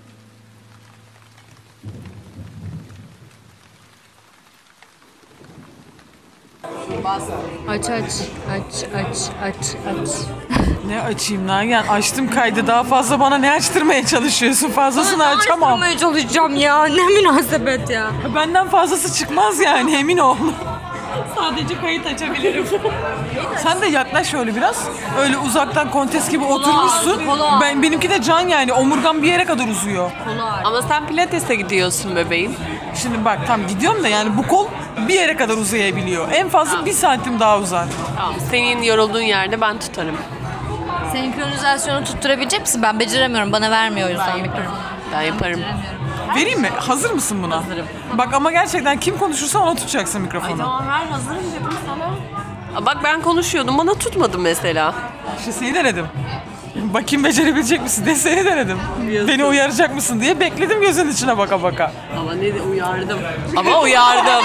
Aç aç aç aç aç aç. Ne açayım Nagihan? Açtım kaydı. Daha fazla bana ne açtırmaya çalışıyorsun? Fazlasını açamam. Açmamaya çalışacağım ya. Ne münasebet ya. Benden fazlası çıkmaz yani, emin ol. Sadece kayıt açabilirim. Sen de yaklaş şöyle biraz. Öyle uzaktan kontes gibi oturmuşsun. kola. Benimki de can yani. Omurgam bir yere kadar uzuyor. Ama sen pilatese gidiyorsun bebeğim. Şimdi bak tam gidiyorum da yani bu kol bir yere kadar uzayabiliyor. En fazla 1 santim daha uzar. Tamam, senin yorulduğun yerde ben tutarım. Senkronizasyonu tutturabilecek misin? Ben beceremiyorum. Bana vermiyor o yüzden mikrofonu. Ben yaparım. Vereyim mi? Hazır mısın buna? Hazırım. Bak ama gerçekten kim konuşursa ona tutacaksın mikrofonu. Tamam ver, hazırım dedim sana. Aa, bak ben konuşuyordum, bana tutmadın mesela. İşte seni denedim. Bakayım becerebilecek misin diye seni denedim. Beni uyaracak mısın diye bekledim gözünün içine baka baka. Ama ne de uyardım. Ama uyardım.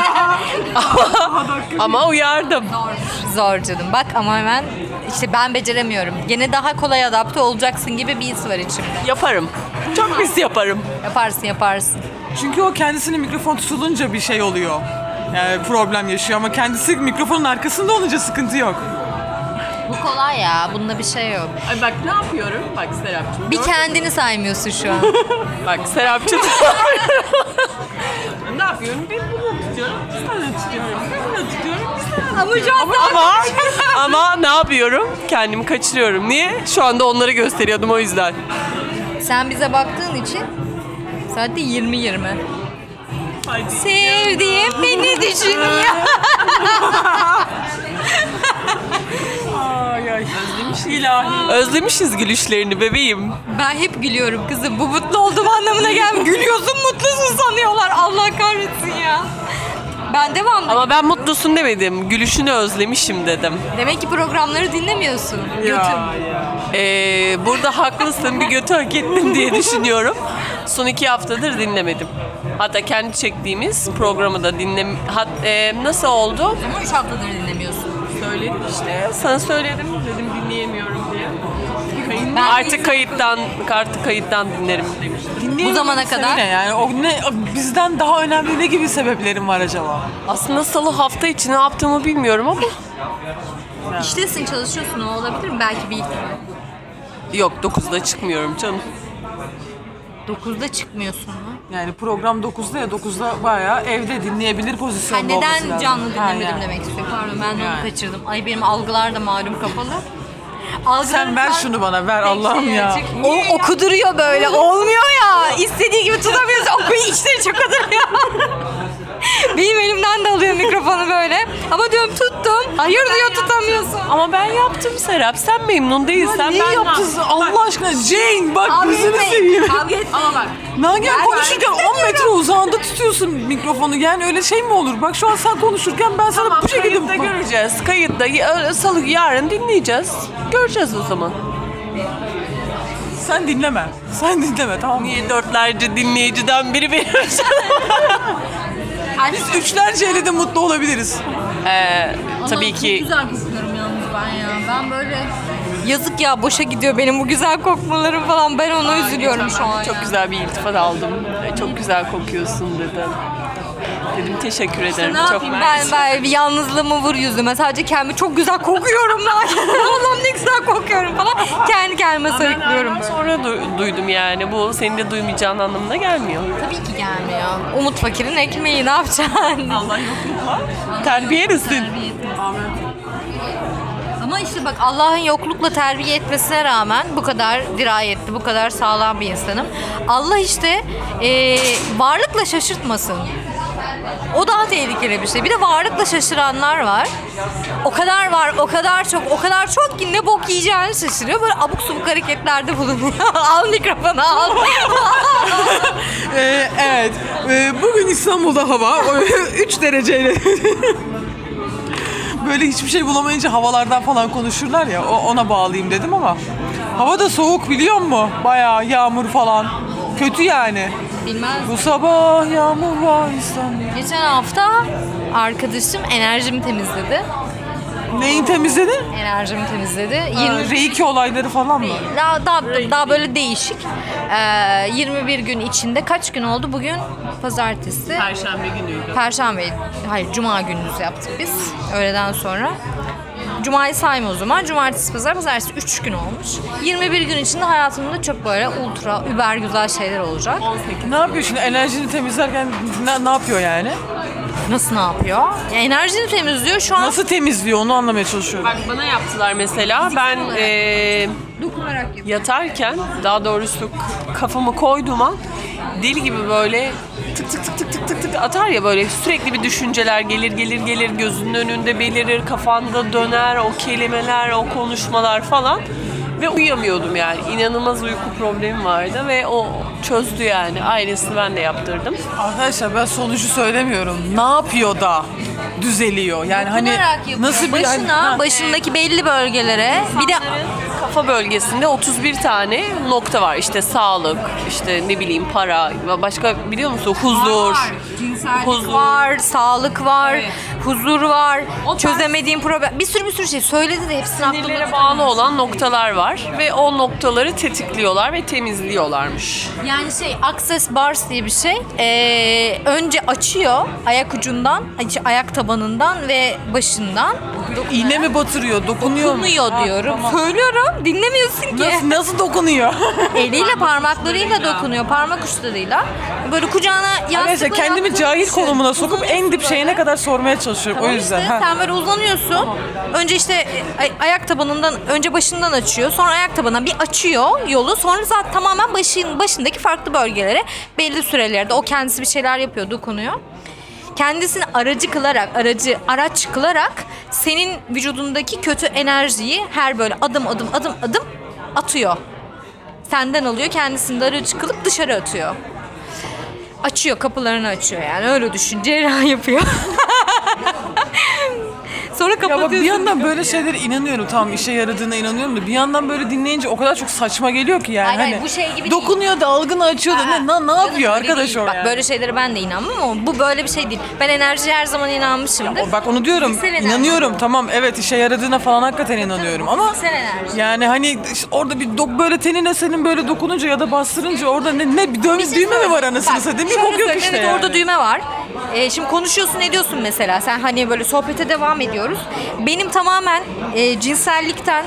Ama uyardım. Zor canım. Bak ama hemen işte ben beceremiyorum. Gene daha kolay adapte olacaksın gibi bir his var içimde. Yaparım. Çok pis yaparım. Yaparsın yaparsın. Çünkü o kendisinin mikrofon tutulunca bir şey oluyor. Yani problem yaşıyor ama kendisi mikrofonun arkasında olunca sıkıntı yok. Bu kolay ya. Bunda bir şey yok. Ay bak ne yapıyorum? Bak Serapcığım. Bir kendini saymıyorsun şu an. Bak Serapcığım. Ne yapıyorum? Bir bunu tutuyorum. Bir tane tutuyorum. Bir bunu tutuyorum. Ama şu an Ama ne yapıyorum? Kendimi kaçırıyorum. Niye? Şu anda onları gösteriyordum o yüzden. sen bize baktığın için sadece 20-20. Sevdiğim beni düşünüyor. Ay ay. İlahi. Özlemişiz gülüşlerini bebeğim. Ben hep gülüyorum kızım. Bu mutlu olduğum anlamına gelmiyor. Gülüyorsun mutlusun sanıyorlar. Allah kahretsin ya. Ben devamlı. Ama ben mutlusun demedim. Gülüşünü özlemişim dedim. Demek ki programları dinlemiyorsun. Götüm. Ya. Burada haklısın. Bir götü hak ettin diye düşünüyorum. Son 2 haftadır dinlemedim. Hatta kendi çektiğimiz programı da nasıl oldu? Ama 3 haftadır dinlemiyorsun. Söyledim işte. Sana söyledim. Dedim dinleyemiyorum diye. Ben Artık kayıttan dinlerim demiştim. Bu zamana kadar? Söyle yani o ne bizden daha önemli ne gibi sebeplerin var acaba? Aslında salı hafta içi ne yaptığımı bilmiyorum ama İştesin, çalışıyorsun. O olabilir mi? Belki bir ihtimal. yok 9'da çıkmıyorum canım. 9'da çıkmıyorsun mu? Yani program 9'da ya 9'da bayağı evde dinleyebilir Ha, pozisyonda olması neden lazım. canlı dinlemedim yani. demek istiyor. Pardon ben de Yani. onu kaçırdım. Ay benim algılar da malum kapalı. Sen ver şunu bana ver Allah'ım ya. O okuduruyor böyle. Olmuyor ya. İstediği gibi tutamıyorsun. Okuyu içleri çok okuduruyor. Benim elimden de alıyor mikrofonu böyle. Ama diyorum tuttum. Hayır diyor tutamıyorsun. Ama ben yaptım Serap. Sen memnun değilsen Niye ben yaptın Allah aşkına Jane bak gözünü etmeyin, seveyim. kavga etmeyin. Ama bak. Nagihan konuşurken 10 metre uzağında tutuyorsun mikrofonu. Yani öyle şey mi olur? Bak şu an sen konuşurken ben sana Tamam, bu şekilde... kayıtta göreceğiz. Kayıtta salı yarın dinleyeceğiz. Göreceğiz o zaman. Sen dinleme. Sen dinleme tamam mı? Niye 4'lerce dinleyiciden biri verirsen? Biz üçlerceyle de mutlu olabiliriz. Tabii ki güzel kokuyorum yalnız ben ya. Ben böyle yazık ya, boşa gidiyor benim bu güzel kokmalarım falan. Ben ona üzülüyorum şu an. çok ya. güzel bir iltifat aldım. Çok güzel kokuyorsun dedim. Dedim teşekkür ederim. Ne çok yapayım mersi. ben bir yalnızlığımı vur yüzüme. Sadece kendimi çok güzel kokuyorum lan. Allah'ım ne güzel kokuyorum falan. Kendi kendime sayıklıyorum böyle. Sonra duydum yani. Bu senin de duymayacağın anlamına gelmiyor. Tabii ki gelmiyor. Umut fakirin ekmeği, ne yapacaksın? Allah yoklukla terbiye etsin. Ama işte bak, Allah'ın yoklukla terbiye etmesine rağmen bu kadar dirayetli, bu kadar sağlam bir insanım. Allah işte varlıkla şaşırtmasın. O daha tehlikeli bir şey. Bir de varlıkla şaşıranlar var. O kadar var, o kadar çok ki ne bok yiyeceğini şaşırıyor. Böyle abuk subuk hareketlerde bulunuyor. Al mikrofonu al. Evet. Bugün İstanbul'da hava 3 dereceyle. Böyle hiçbir şey bulamayınca havalardan falan konuşurlar ya, ona bağlayayım dedim ama hava da soğuk, biliyor musun? Bayağı yağmur falan. Kötü yani. Bilmez. Bu sabah yağmur var İstanbul. Geçen hafta arkadaşım enerjimi temizledi. Neyi temizledi? Enerjimi temizledi. Reiki olayları falan mı? Daha böyle değişik. 21 gün içinde kaç gün oldu? Bugün pazartesi. Perşembe günüydü. Hayır, cuma gündüz yaptık biz. Öğleden sonra. Cuma'yı sayma o zaman. Cumartesi, pazartesi 3 gün olmuş. 21 gün içinde hayatımda çok böyle ultra, über güzel şeyler olacak. Ne yapıyor şimdi enerjini temizlerken, ne yapıyor yani? Nasıl ne yapıyor? Ya enerjini temizliyor şu an. Nasıl temizliyor onu anlamaya çalışıyorum. Bak bana yaptılar mesela. Ben Dokunarak yapıyor. yatarken, daha doğrusu kafamı koyduğum an deli gibi böyle tık tık tık tık tık tık tık atar ya, böyle sürekli bir düşünceler gelir gözünün önünde belirir, kafanda döner o kelimeler, o konuşmalar falan ve uyuyamıyordum yani. İnanılmaz uyku problemim vardı ve o çözdü yani. Aynısını ben de yaptırdım. Arkadaşlar ben sonucu söylemiyorum. Ne yapıyor da düzeliyor? Yani hani Dokunarak yapıyor. nasıl bir Başındaki belli bölgelere bir de Kafa bölgesinde 31 tane nokta var. İşte sağlık, işte ne bileyim para, başka biliyor musun? Huzur. cinsellik var, sağlık var, huzur var, çözemediğim problem. Bir sürü şey söyledi de hepsini aklımda Sinirlere tutamıyorum. bağlı olan noktalar var ve o noktaları tetikliyorlar ve temizliyorlarmış. Yani access bars diye bir şey. Önce açıyor ayak ucundan, ayak tabanından ve başından. İğne mi batırıyor? Dokunuyor mu? Dokunuyor diyorum. Söylüyorum, dinlemiyorsun ki. Nasıl dokunuyor? Eliyle, parmaklarıyla dokunuyor, parmak uçlarıyla. Böyle kucağına Arkadaşlar yastıkla kendimi cahil konumuna sokup en dip şeyine kadar sormaya çalışıyorum. O yüzden. İşte sen böyle uzanıyorsun. Önce işte ayak tabanından, önce başından açıyor. Sonra ayak tabanından bir açıyor yolu. Sonra zaten tamamen başındaki farklı bölgelere belli sürelerde o kendisi bir şeyler yapıyor, dokunuyor. Kendisini araç kılarak senin vücudundaki kötü enerjiyi her böyle adım atıyor. Senden alıyor, kendisini de aracı kılıp dışarı atıyor. Açıyor, kapılarını açıyor yani, öyle düşün. Cerrah yapıyor. Sonra Ya bak, kapatıyorsun. bir yandan böyle şeylere inanıyorum, tamam işe yaradığına inanıyorum da bir yandan böyle dinleyince o kadar çok saçma geliyor ki yani. Hayır, Hani bu şey gibi dokunuyor da algını açıyor da ne yapıyor Öyle arkadaş değil. o Bak yani? böyle şeylere ben de inanmam ama bu böyle bir şey değil. Ben enerjiye her zaman inanmışımdır. Bak onu diyorum, Fiziksel enerji. inanıyorum, tamam evet işe yaradığına falan hakikaten inanıyorum ama Fiziksel enerji. yani hani işte orada bir böyle tenine senin böyle dokununca ya da bastırınca orada ne bir düğme mi var anasını satayım? Bir Şöyle kokuyor söyleyeyim, işte evet, yani. orada düğme var. Şimdi konuşuyorsun, ediyorsun mesela. Sen hani böyle sohbete devam ediyoruz. Benim tamamen cinsellikten,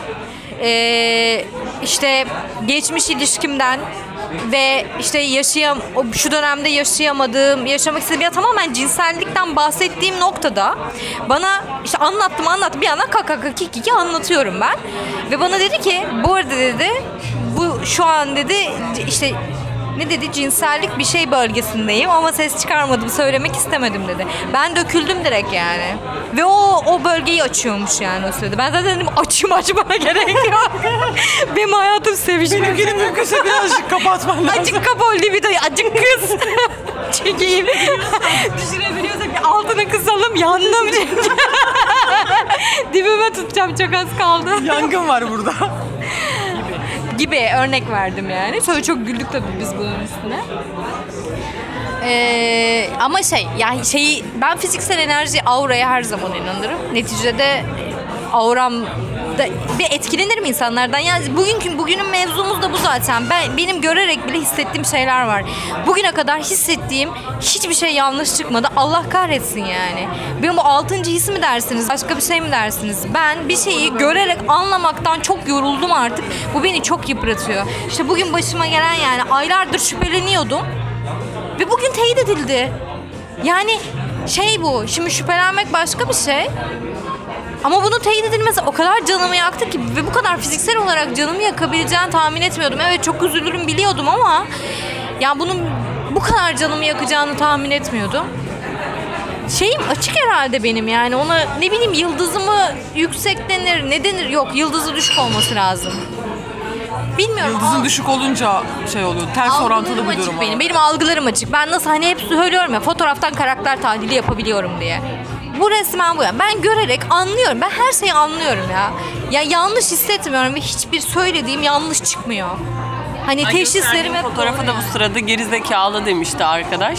işte geçmiş ilişkimden ve işte şu dönemde yaşamak istediğim ya tamamen cinsellikten bahsettiğim noktada bana işte anlattım bir yandan kiki anlatıyorum ben. Ve bana dedi ki bu arada dedi, bu şu an dedi işte ne dedi, cinsellik bir şey bölgesindeyim ama ses çıkarmadım, söylemek istemedim dedi. Ben döküldüm direkt yani. Ve o bölgeyi açıyormuş yani o sırada. Ben zaten dedim açmana gerek yok. Benim hayatım sevişmek. Benimkini mümkünse birazcık kapatman lazım. Acık kapol libidoyu, acık kız. Çekeyim. Düşürebiliyorsak bir altına kısalım, yandım çünkü. Dibime tutacağım, çok az kaldı. Yangın var burada. Gibi örnek verdim yani. Sonra çok güldük tabii biz bunun üstüne. Ama yani ben fiziksel enerji, auraya her zaman inanırım. Neticede auramda bir etkilenirim insanlardan. Yani bugünün mevzumuz da bu zaten. Benim görerek bile hissettiğim şeyler var. Bugüne kadar hissettiğim hiçbir şey yanlış çıkmadı. Allah kahretsin yani. Benim bu 6. his mi dersiniz? Başka bir şey mi dersiniz? Ben bir şeyi görerek anlamaktan çok yoruldum artık. Bu beni çok yıpratıyor. İşte bugün başıma gelen, yani aylardır şüpheleniyordum. Ve bugün teyit edildi. Yani bu, şimdi şüphelenmek başka bir şey. Ama bunun teyit edilmesi o kadar canımı yaktı ki ve bu kadar fiziksel olarak canımı yakabileceğini tahmin etmiyordum. Evet, çok üzülürüm biliyordum ama ya bunun bu kadar canımı yakacağını tahmin etmiyordum. Açık herhalde benim, yani ona ne bileyim, yıldızı mı yüksek denir, ne denir, yok, yıldızı düşük olması lazım. Bilmiyorum. Yıldızın düşük olunca oluyor. Ters orantılı bir durum. Benim algılarım açık. Ben nasıl hep söylüyorum ya, fotoğraftan karakter tahlili yapabiliyorum diye. Bu resmen bu ya. Ben görerek anlıyorum. Ben her şeyi anlıyorum ya. Ya yanlış hissetmiyorum ve hiçbir söylediğim yanlış çıkmıyor. Hani teşhislerim hep fotoğrafı da bu sırada gerizekalı demişti arkadaş.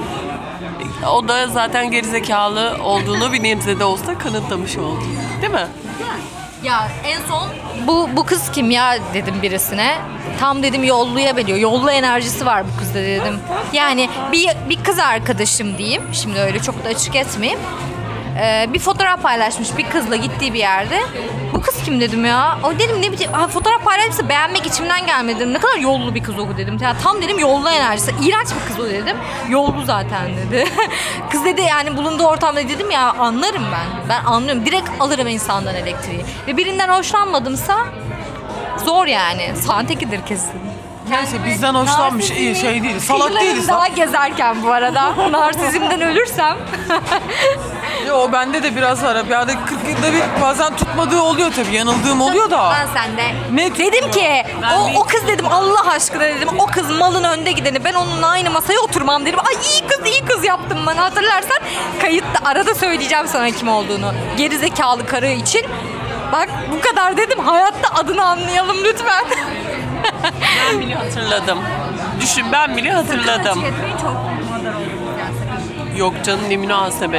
O da zaten gerizekalı olduğunu bir nebze de olsa kanıtlamış oldu. Değil mi? Ya en son bu kız kim ya dedim birisine. Tam dedim yollayabiliyor. Yolla enerjisi var bu kızda dedim. Yani bir kız arkadaşım diyeyim. Şimdi öyle çok da açık etmeyeyim. Bir fotoğraf paylaşmış bir kızla gittiği bir yerde. Bu kız kim dedim ya. O dedim ne bileyim, fotoğraf paylaşmışsa beğenmek içimden gelmedi dedim. Ne kadar yollu bir kız o dedim. Ya tam dedim yolla enerjisi. İğrenç bir kız o dedim. Yollu zaten dedi. Kız dedi yani bulunduğu ortamda dedim ya, anlarım ben. Ben anlıyorum. Direkt alırım insandan elektriği. Ve birinden hoşlanmadımsa zor yani. Santekidir kesin. Neyse bizden hoşlanmış iyi değil. Salak değiliz. Daha gezerken bu arada. Narsizmden ölürsem. Yo, bende de biraz var. Yani 40 yılda bir bazen tutmadığı oluyor tabii. Yanıldığım oluyor da. Ben sende. Ne? Dedim ki o kız dedim, Allah aşkına dedim, o kız malın önde gideni, ben onunla aynı masaya oturmam dedim. Ay iyi kız yaptım ben, hatırlarsan kayıtta arada söyleyeceğim sana kim olduğunu. Gerizekalı karı için. Bak bu kadar dedim, hayatta adını anlayalım lütfen. Ben bile hatırladım. Düşün, ben bile hatırladım. Yok canım, ne münasebet.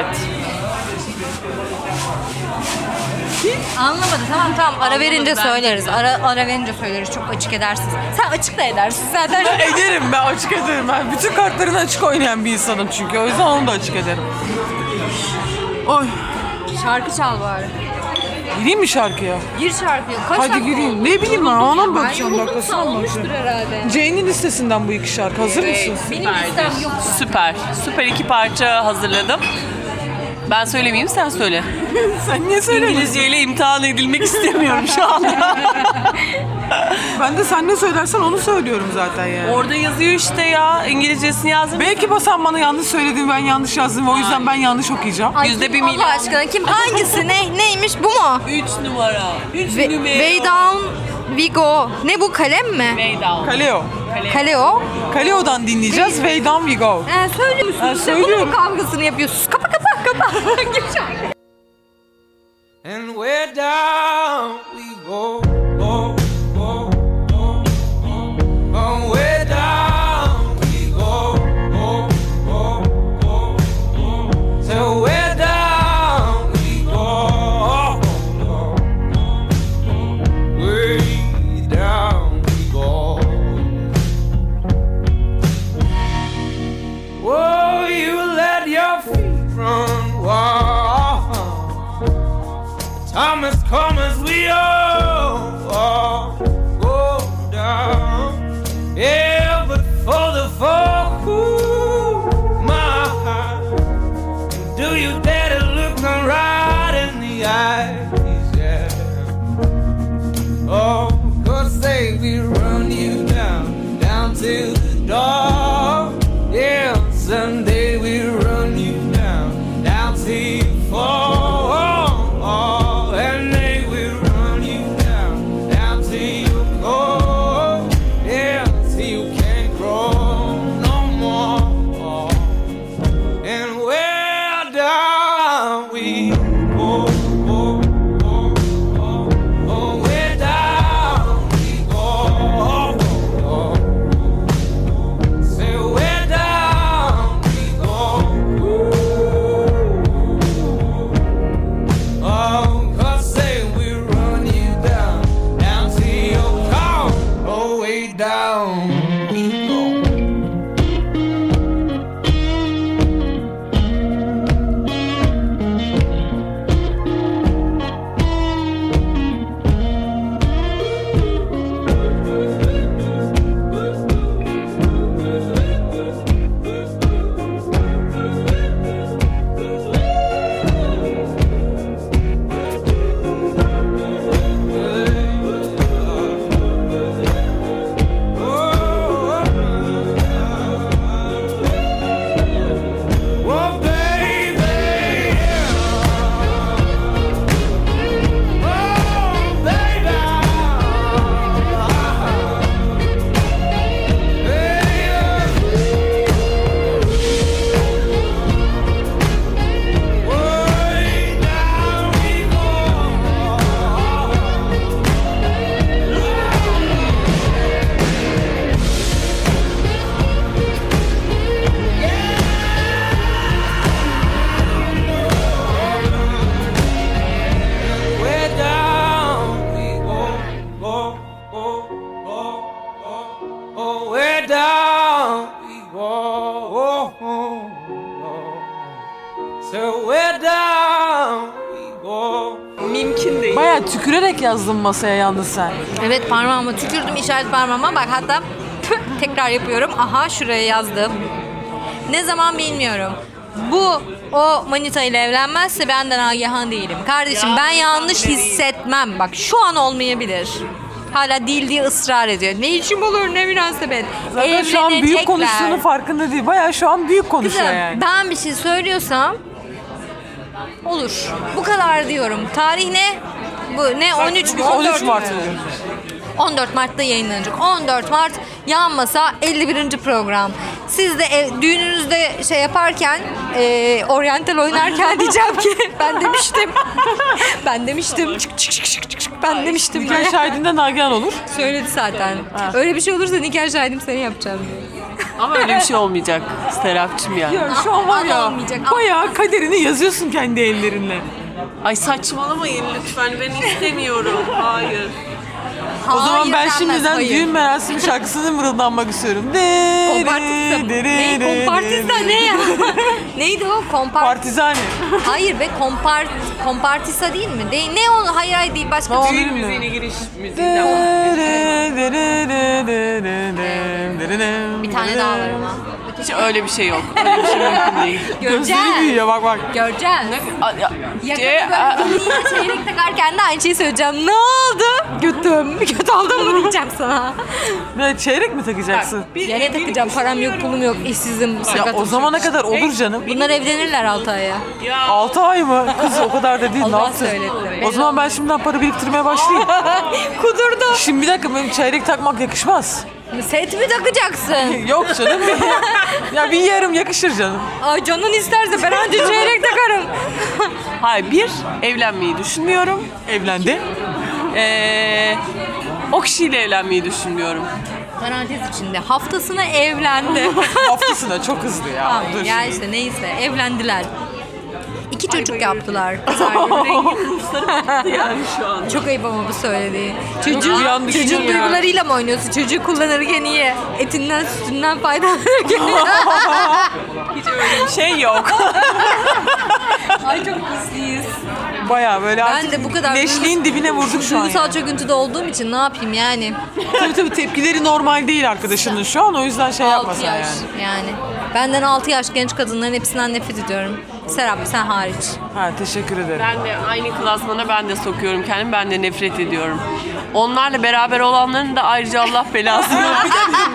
Anlamadı, tamam ara verince söyleriz. Ara verince söyleriz, çok açık edersiniz. Sen açık da edersin zaten. Ederim, ben açık ederim. Ben bütün kartlarını açık oynayan bir insanım çünkü. O yüzden onu da açık ederim. Oy. Şarkı çal bari. Gireyim mi şarkıya? Gir şarkıya. Kaç Hadi dakika gireyim. oldu? Ne bileyim ben, ona mı bakacağım? Ben Bakasına mı olmuştur bakacağım? herhalde. Jane'in listesinden bu iki şarkı. Hazır mısın? Benim listem yok. Süper 2 parça hazırladım. Ben söylemeyeyim, sen söyle. Sen niye söylemiyorsun? İngilizceyle imtihan edilmek istemiyorum şu anda. Ben de sen ne söylersen onu söylüyorum zaten yani. Orada yazıyor işte ya. İngilizcesini yazdım. Belki basan bana yanlış söylediğim, ben yanlış yazdım. O yüzden ben yanlış okuyacağım. Ay, %1 kim milyon. Allah aşkına kim? Hangisi? Neymiş bu mu? 3 numara. 3 numara. Way Down We Go. Ne bu, kalem mi? Way down. Kaleo. Kaleo. Kaleo'dan dinleyeceğiz. Way Down We Go. Söylüyor musun? Sen söylüyorum. bunun kavgasını yapıyorsun. Kapa. Gir şarkı. And where down we go, go, go, go, go. Oh, where down we go, go, go, go, go. So where down we go, go, way down we go. Oh, you let your feet run wild. Time has come as we all go down. Yeah, but for the fall, ooh, my heart. Do you dare to look me right in the eyes? Yeah. Oh, 'cause they will run you down to the door. Yeah, someday we'll run you down till you fall. Mümkün değil. Bayağı tükürerek yazdın masaya yalnız sen. Evet, parmağımı tükürdüm, işaret parmağıma. Bak hatta tekrar yapıyorum. Aha, şuraya yazdım. Ne zaman bilmiyorum. Bu o manita ile evlenmezse benden Agihan değilim. Kardeşim ben yanlış hissetmem. Bak şu an olmayabilir. Hala değil diye ısrar ediyor. Ne için olur, ne münasebet. Zaten şu an büyük Evlenecekler. konuştuğunun farkında değil. Bayağı şu an büyük konuşuyor Kızım, yani. ben bir şey söylüyorsam olur. Bu kadar diyorum. Tarih ne? Bu ne? 13 mü? 13 Mart. 14 Mart'ta yayınlanacak. 14 Mart yan masa 51. program. Siz de düğününüzde şey yaparken oryantal oynarken diyeceğim ki ben demiştim. Çık çık çık çık çık. Ben demiştim. Nikah şahidinden Nagihan olur. Söyledi zaten. Öyle bir şey olursa nikah şahidim seni yapacağım diye. Ama öyle bir şey olmayacak Serapcığım yani. Ya şu an var ya olmayacak. bayağı kaderini yazıyorsun kendi ellerinle. Ay saçmalamayın lütfen, ben istemiyorum. Hayır. O zaman Hayır ben denmez, şimdiden hayır. düğün merasimi şarkısını mırıldanmak istiyorum. Kompartisa. Ne? Kompartisa ne ya? Neydi o? Partizani. Hayır be, kompartisa değil mi? Değil. Ne o? Hayır değil, başka Tamam. bir şey. Düğün müziğine giriş müziğinden Bir tane daha var ama. hiç öyle bir şey yok. Öyle bir şey mümkün değil. Gözleri Göreceğiz. büyüyor bak. Göreceğiz. Ya, Yakında böyle çeyrek takarken de aynı şeyi söyleyeceğim. Ne oldu? Götüm. Kötü oldum mu diyeceğim sana. Ne çeyrek mi takacaksın? Ya ne takacağım? Param yok, pulum yok, işsizim, Ya sakatım. o zamana kadar olur canım. Bunlar evlenirler 6 aya. 6 ay mı? Kız o kadar da değil. Ne Allah yaptın? söyletti. O zaman ben şimdiden para biriktirmeye başlayayım. Kudurdu. Şimdi bir dakika, benim çeyrek takmak yakışmaz. Set mi takacaksın? Yok canım. Ya bir yarım yakışır canım. Ay canın isterse ben önce çeyrek takarım. Hayır, bir, evlenmeyi düşünmüyorum. Evlendi. O kişiyle evlenmeyi düşünmüyorum. Parantez içinde haftasına evlendi. Haftasına çok hızlı ya. Tamam, Dur. ya işte neyse evlendiler. 2 çocuk yaptılar. Yani şu an. Çok ayıp ama bu söylediği. bir an Çocuğun düşündüm ya. duygularıyla mı oynuyorsun? Çocuğu kullanırken iyi. Etinden sütünden faydalanırken. Hiç öyle bir şey yok. Ay çok pisliyiz. Bayağı böyle Ben artık de bu kadar leşliğin dibine vurduk şu an. Duygusal Yani. çöküntüde olduğum için ne yapayım yani? Tabii tepkileri normal değil arkadaşının şu an, o yüzden şey 6 yapmasan yaş yani. yani. Benden 6 yaş genç kadınların hepsinden nefret ediyorum. Serap sen hariç. Ha, teşekkür ederim. Ben de aynı klasmana ben de sokuyorum kendimi. Ben de nefret ediyorum. Onlarla beraber olanların da ayrıca Allah belasını versin.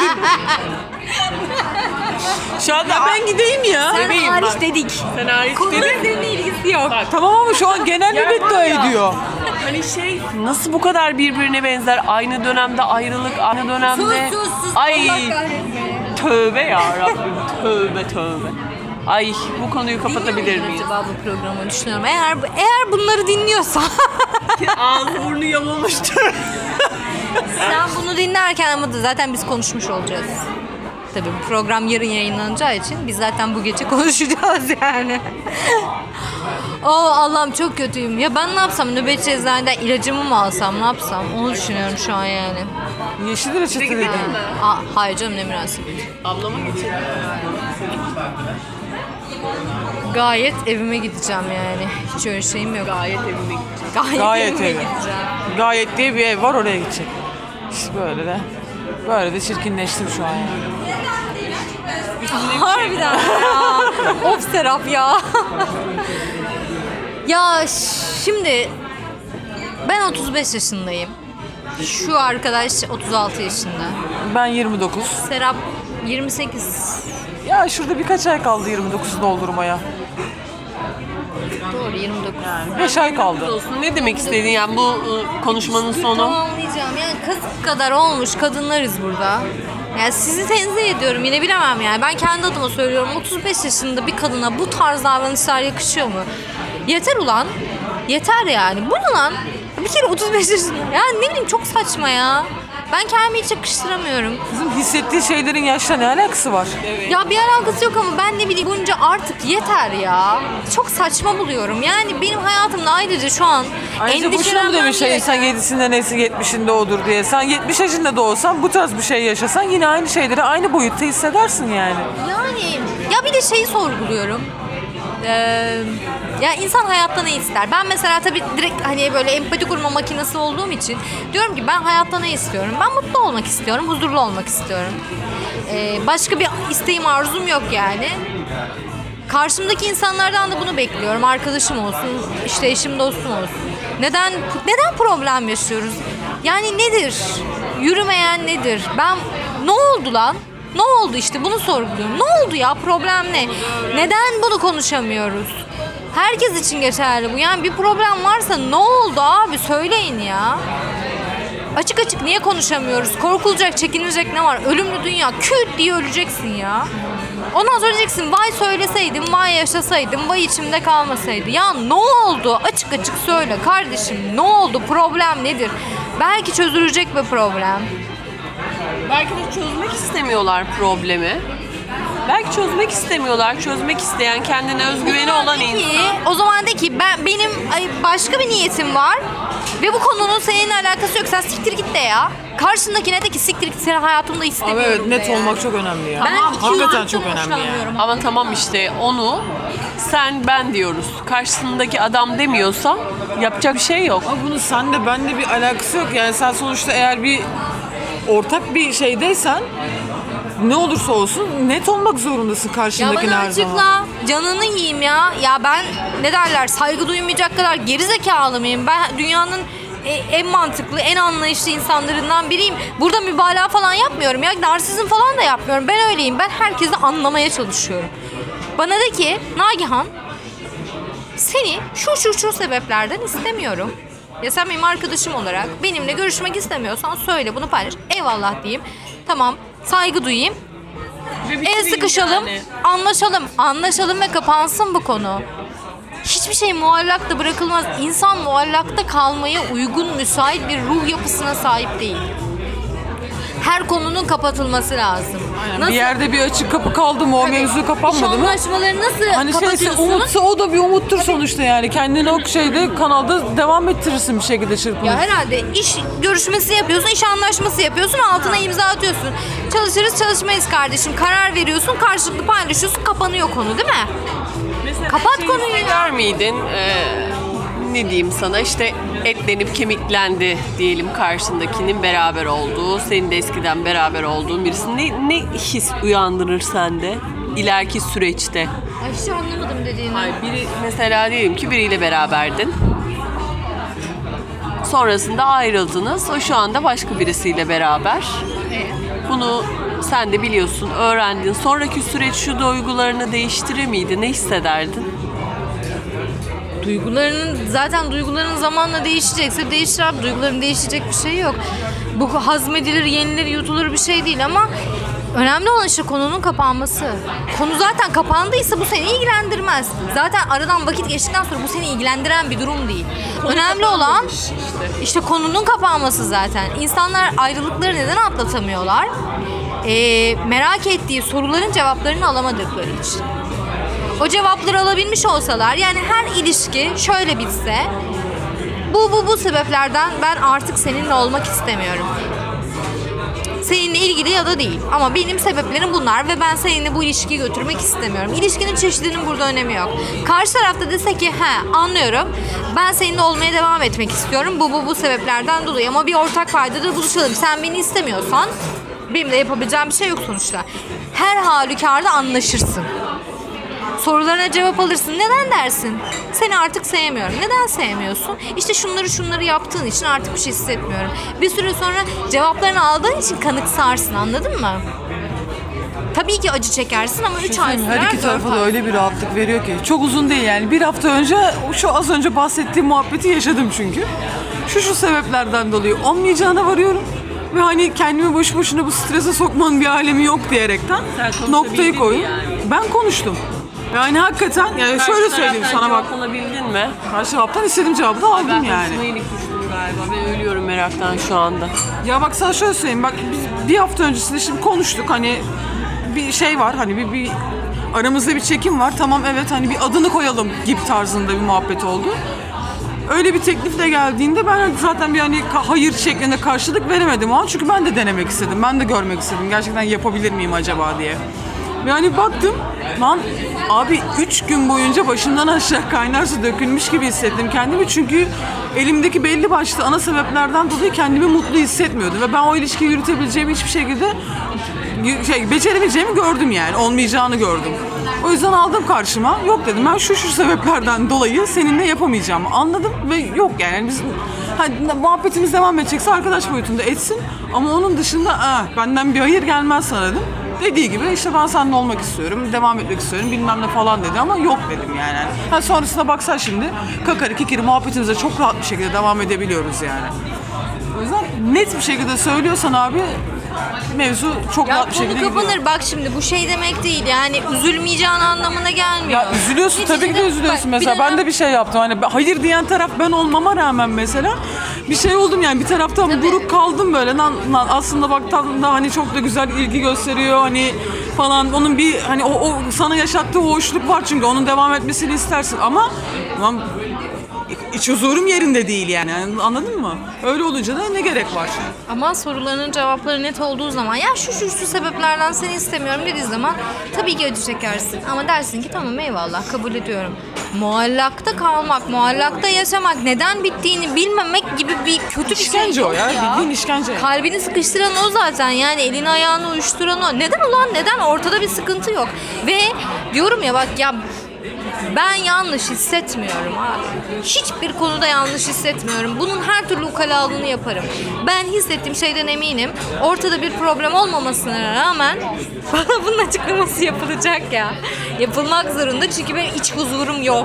Şu anda ben gideyim ya. Sen Bebeğim hariç bak. dedik. Sen hariç Konunun dedin. seninle ilgisi yok. Tamam ama şu an genel bir beddua ediyor. Hani şey nasıl bu kadar birbirine benzer? Aynı dönemde ayrılık, aynı dönemde. Sus. Ay Allah kahretsin. tövbe ya Rabbim. Tövbe. Ay bu konuyu kapatabilir miyiz? Acaba bu programı düşünüyorum. Eğer bunları dinliyorsan Ağzı burnu yamulmuştur. sen bunu dinlerken ama da zaten biz konuşmuş olacağız. Tabii bu program yarın yayınlanacağı için biz zaten bu gece konuşacağız yani. Allah'ım çok kötüyüm. Ya ben ne yapsam? Nöbetçi eczaneden ilacımı mı alsam? Ne yapsam? Onu düşünüyorum şu an yani. Yeşil reçete dedi. Hayır canım, ne münasebet. Ablama geçelim. Gayet evime gideceğim yani. Hiç öyle şeyim yok. Gayet evime gideceğim. Gayet evime evi. gideceğim. Gayet diye bir ev var, oraya gidecek. İşte böyle de çirkinleştim şu an yani. Harbiden ya. Of Serap ya. Ya şimdi ben 35 yaşındayım. Şu arkadaş 36 yaşında. Ben 29. Serap 28. Ya şurada birkaç ay kaldı 29 doldurmaya. Doğru 29. 5 ay kaldı. Olsun. Ne demek istedin yani bu konuşmanın sonu? Tamamlayacağım. Yani kazık kadar olmuş kadınlarız burada. Yani sizi tenzih ediyorum, yine bilemem yani. Ben kendi adıma söylüyorum. 35 yaşında bir kadına bu tarz davranışlar yakışıyor mu? Yeter ulan. Yeter yani. Bu ne lan? Bir kere 35 yaşında. Yani ne bileyim, çok saçma ya. Ben kendimi hiç yakıştıramıyorum. Kızım, hissettiği şeylerin yaşla ne alakası var? Ya bir alakası yok ama ben ne bileyim, bunca artık yeter ya. Çok saçma buluyorum. Yani benim hayatımda ayrıca şu an Ayrıca boşuna mı endişelenmem demiş şey, gereken- sen 7'sinde neyse 70'inde odur diye. Sen 70 yaşında da olsan bu tarz bir şey yaşasan yine aynı şeyleri aynı boyutta hissedersin yani. Yani ya bir de şeyi sorguluyorum. Ya insan hayatta ne ister? Ben mesela tabii direkt hani böyle empati kurma makinesi olduğum için diyorum ki ben hayatta ne istiyorum? Ben mutlu olmak istiyorum, huzurlu olmak istiyorum. Başka bir isteğim, arzum yok yani. Karşımdaki insanlardan da bunu bekliyorum. Arkadaşım olsun, işte eşim, dostum olsun. Neden problem yaşıyoruz? Yani nedir? Yürümeyen nedir? Ne oldu lan? Ne oldu işte bunu sorguluyorum. Ne oldu ya? Problem ne? Neden bunu konuşamıyoruz? Herkes için geçerli bu. Yani bir problem varsa ne oldu abi? Söyleyin ya. Açık açık niye konuşamıyoruz? Korkulacak, çekinilecek ne var? Ölümlü dünya. Küt diye öleceksin ya. Ondan sonra diyeceksin vay söyleseydim, vay yaşasaydım, vay içimde kalmasaydı. Ya ne oldu? Açık açık söyle kardeşim. Ne oldu? Problem nedir? Belki çözülecek bir problem. Belki de çözmek istemiyorlar problemi. Belki çözmek istemiyorlar. Çözmek isteyen, kendine özgüveni olan insan. O zaman de ki benim başka bir niyetim var ve bu konunun seninle alakası yok. Sen siktir git de ya. Karşındakine de ki siktir git, seni hayatımda istemiyorum. Ama evet, net de olmak çok önemli ya. Hakikaten çok önemli yani. Ama tamam işte onu sen ben diyoruz. Karşısındaki adam demiyorsa yapacak bir şey yok. Ama bunun senle benle bir alakası yok. Yani sen sonuçta eğer bir ortak bir şeydeysen ne olursa olsun net olmak zorundasın Ya karşındakine bana her zaman. açıkla, canını yiyeyim ya. Ya ben ne derler, saygı duymayacak kadar gerizekalı mıyım? Ben dünyanın en mantıklı, en anlayışlı insanlarından biriyim. Burada mübalağa falan yapmıyorum ya. Narsizm falan da yapmıyorum. Ben öyleyim. Ben herkesi anlamaya çalışıyorum. Bana de ki Nagihan, seni şu sebeplerden istemiyorum. Ya sen benim arkadaşım olarak benimle görüşmek istemiyorsan söyle, bunu paylaş. Eyvallah diyeyim. Tamam, saygı duyayım. El sıkışalım, anlaşalım ve kapansın bu konu. Hiçbir şey muallakta bırakılmaz. İnsan muallakta kalmaya uygun, müsait bir ruh yapısına sahip değil. Her konunun kapatılması lazım. Aynen. Bir yerde bir açık kapı kaldı mı, o mevzu kapanmadı mı? Anlaşmaları nasıl Hani kapatıyorsun? umutsa o da bir umuttur sonuçta yani. Kendini o şeyde, kanalda devam ettirirsin bir şekilde çırpınıp. Ya herhalde iş görüşmesi yapıyorsun, iş anlaşması yapıyorsun, altına imza atıyorsun. Çalışırız çalışmayız kardeşim. Karar veriyorsun, karşılıklı paylaşıyorsun, kapanıyor konu değil mi? Mesela Kapat şey konuyu ya. hisseder miydin? Ne diyeyim sana, işte etlenip kemiklendi diyelim karşındakinin beraber olduğu, senin de eskiden beraber olduğun birisi. Ne his uyandırır sende ileriki süreçte? Ay hiç anlamadım dediğini. Biri mesela diyelim ki biriyle beraberdin. Sonrasında ayrıldınız. O şu anda başka birisiyle beraber. Bunu sen de biliyorsun, öğrendin. Sonraki süreç şu duygularını değiştirir miydi? Ne hissederdin? Duyguların zamanla değişecekse değişir abi. Duyguların değişecek bir şey yok. Bu hazmedilir, yenilir, yutulur bir şey değil ama önemli olan işte konunun kapanması. Konu zaten kapandıysa bu seni ilgilendirmez. Zaten aradan vakit geçtikten sonra bu seni ilgilendiren bir durum değil. Önemli olan işte konunun kapanması zaten. İnsanlar ayrılıkları neden atlatamıyorlar? Merak ettiği soruların cevaplarını alamadıkları için. O cevapları alabilmiş olsalar, yani her ilişki şöyle bitse, bu sebeplerden ben artık seninle olmak istemiyorum. Seninle ilgili ya da değil. Ama benim sebeplerim bunlar ve ben seninle bu ilişkiyi götürmek istemiyorum. İlişkinin çeşidinin burada önemi yok. Karşı tarafta dese ki anlıyorum. Ben seninle olmaya devam etmek istiyorum. Bu sebeplerden dolayı ama bir ortak paydada buluşalım. Sen beni istemiyorsan benim de yapabileceğim bir şey yok sonuçta. Her halükarda anlaşırsın. Sorularına cevap alırsın. Neden dersin? Seni artık sevmiyorum. Neden sevmiyorsun? İşte şunları yaptığın için artık bir şey hissetmiyorum. Bir süre sonra cevaplarını aldığın için kanıksarsın, anladın mı? Tabii ki acı çekersin ama 3 ay sürer. Her iki tarafa da öyle bir rahatlık veriyor ki. Çok uzun değil yani. Bir hafta önce şu az önce bahsettiğim muhabbeti yaşadım çünkü. Şu sebeplerden dolayı olmayacağına varıyorum. Ve hani kendimi boş boşuna bu strese sokmanın bir alemi yok diyerekten noktayı koydum. Yani. Ben konuştum. Yani hakikaten yani şöyle söyleyeyim sana bak. Alabildin mi? Karşı taraftan istediğim cevabı da aldım Ben yani. Ben yenik düştüm galiba. Ben ölüyorum meraktan şu anda. Ya bak sana şöyle söyleyeyim. Bak biz bir hafta öncesinde şimdi konuştuk. Hani bir şey var. Hani bir aramızda bir çekim var. Tamam evet hani bir adını koyalım gibi tarzında bir muhabbet oldu. Öyle bir teklifle geldiğinde ben zaten bir hani hayır şeklinde karşılık veremedim o an. Çünkü ben de denemek istedim. Ben de görmek istedim. Gerçekten yapabilir miyim acaba diye. Yani baktım lan abi 3 gün boyunca başımdan aşağı kaynar su dökülmüş gibi hissettim kendimi. Çünkü elimdeki belli başlı ana sebeplerden dolayı kendimi mutlu hissetmiyordum. Ve ben o ilişkiyi yürütebileceğimi hiçbir şekilde beceremeyeceğimi gördüm yani. Olmayacağını gördüm. O yüzden aldım karşıma. Yok dedim ben şu sebeplerden dolayı seninle yapamayacağımı anladım ve yok yani biz muhabbetimiz devam edecekse arkadaş boyutunda etsin ama onun dışında benden bir hayır gelmez sana dedim. Dediği gibi işte ben seninle olmak istiyorum, devam etmek istiyorum bilmem ne falan dedi ama yok dedim yani. Sonrasına baksan şimdi kakari kikiri muhabbetimize çok rahat bir şekilde devam edebiliyoruz yani. O yüzden net bir şekilde söylüyorsan abi mevzu çok rahat bir şekilde konu kapanır. gidiyor. Bak şimdi bu şey demek değil yani üzülmeyeceğin anlamına gelmiyor. Ya üzülüyorsun tabii ki de üzülüyorsun. Bak, Mesela ben de bir şey yaptım. Hani hayır diyen taraf ben olmama rağmen mesela bir şey oldum yani bir taraftan buruk kaldım böyle. Lan aslında baktan da hani çok da güzel ilgi gösteriyor hani falan. Onun bir hani o sana yaşattığı hoşluk var çünkü onun devam etmesini istersin ama iç huzurum yerinde değil yani. Anladın mı? Öyle olunca da ne gerek var? Ama sorularının cevapları net olduğu zaman ya şu sebeplerden seni istemiyorum dediği zaman tabii ki acı çekersin. Ama dersin ki tamam eyvallah kabul ediyorum. Muallakta kalmak, muallakta yaşamak, neden bittiğini bilmemek gibi bir kötü bir şey İşkence yok o ya. Bildiğin işkence. Kalbini sıkıştıran o zaten yani elini ayağını uyuşturan o. Neden ulan neden? Ortada bir sıkıntı yok. Ve diyorum ya bak ya ben yanlış hissetmiyorum abi. Hiçbir konuda yanlış hissetmiyorum. Bunun her türlü ukalalığını yaparım. Ben hissettiğim şeyden eminim. Ortada bir problem olmamasına rağmen bana bunun açıklaması yapılacak ya. Yapılmak zorunda çünkü benim iç huzurum yok.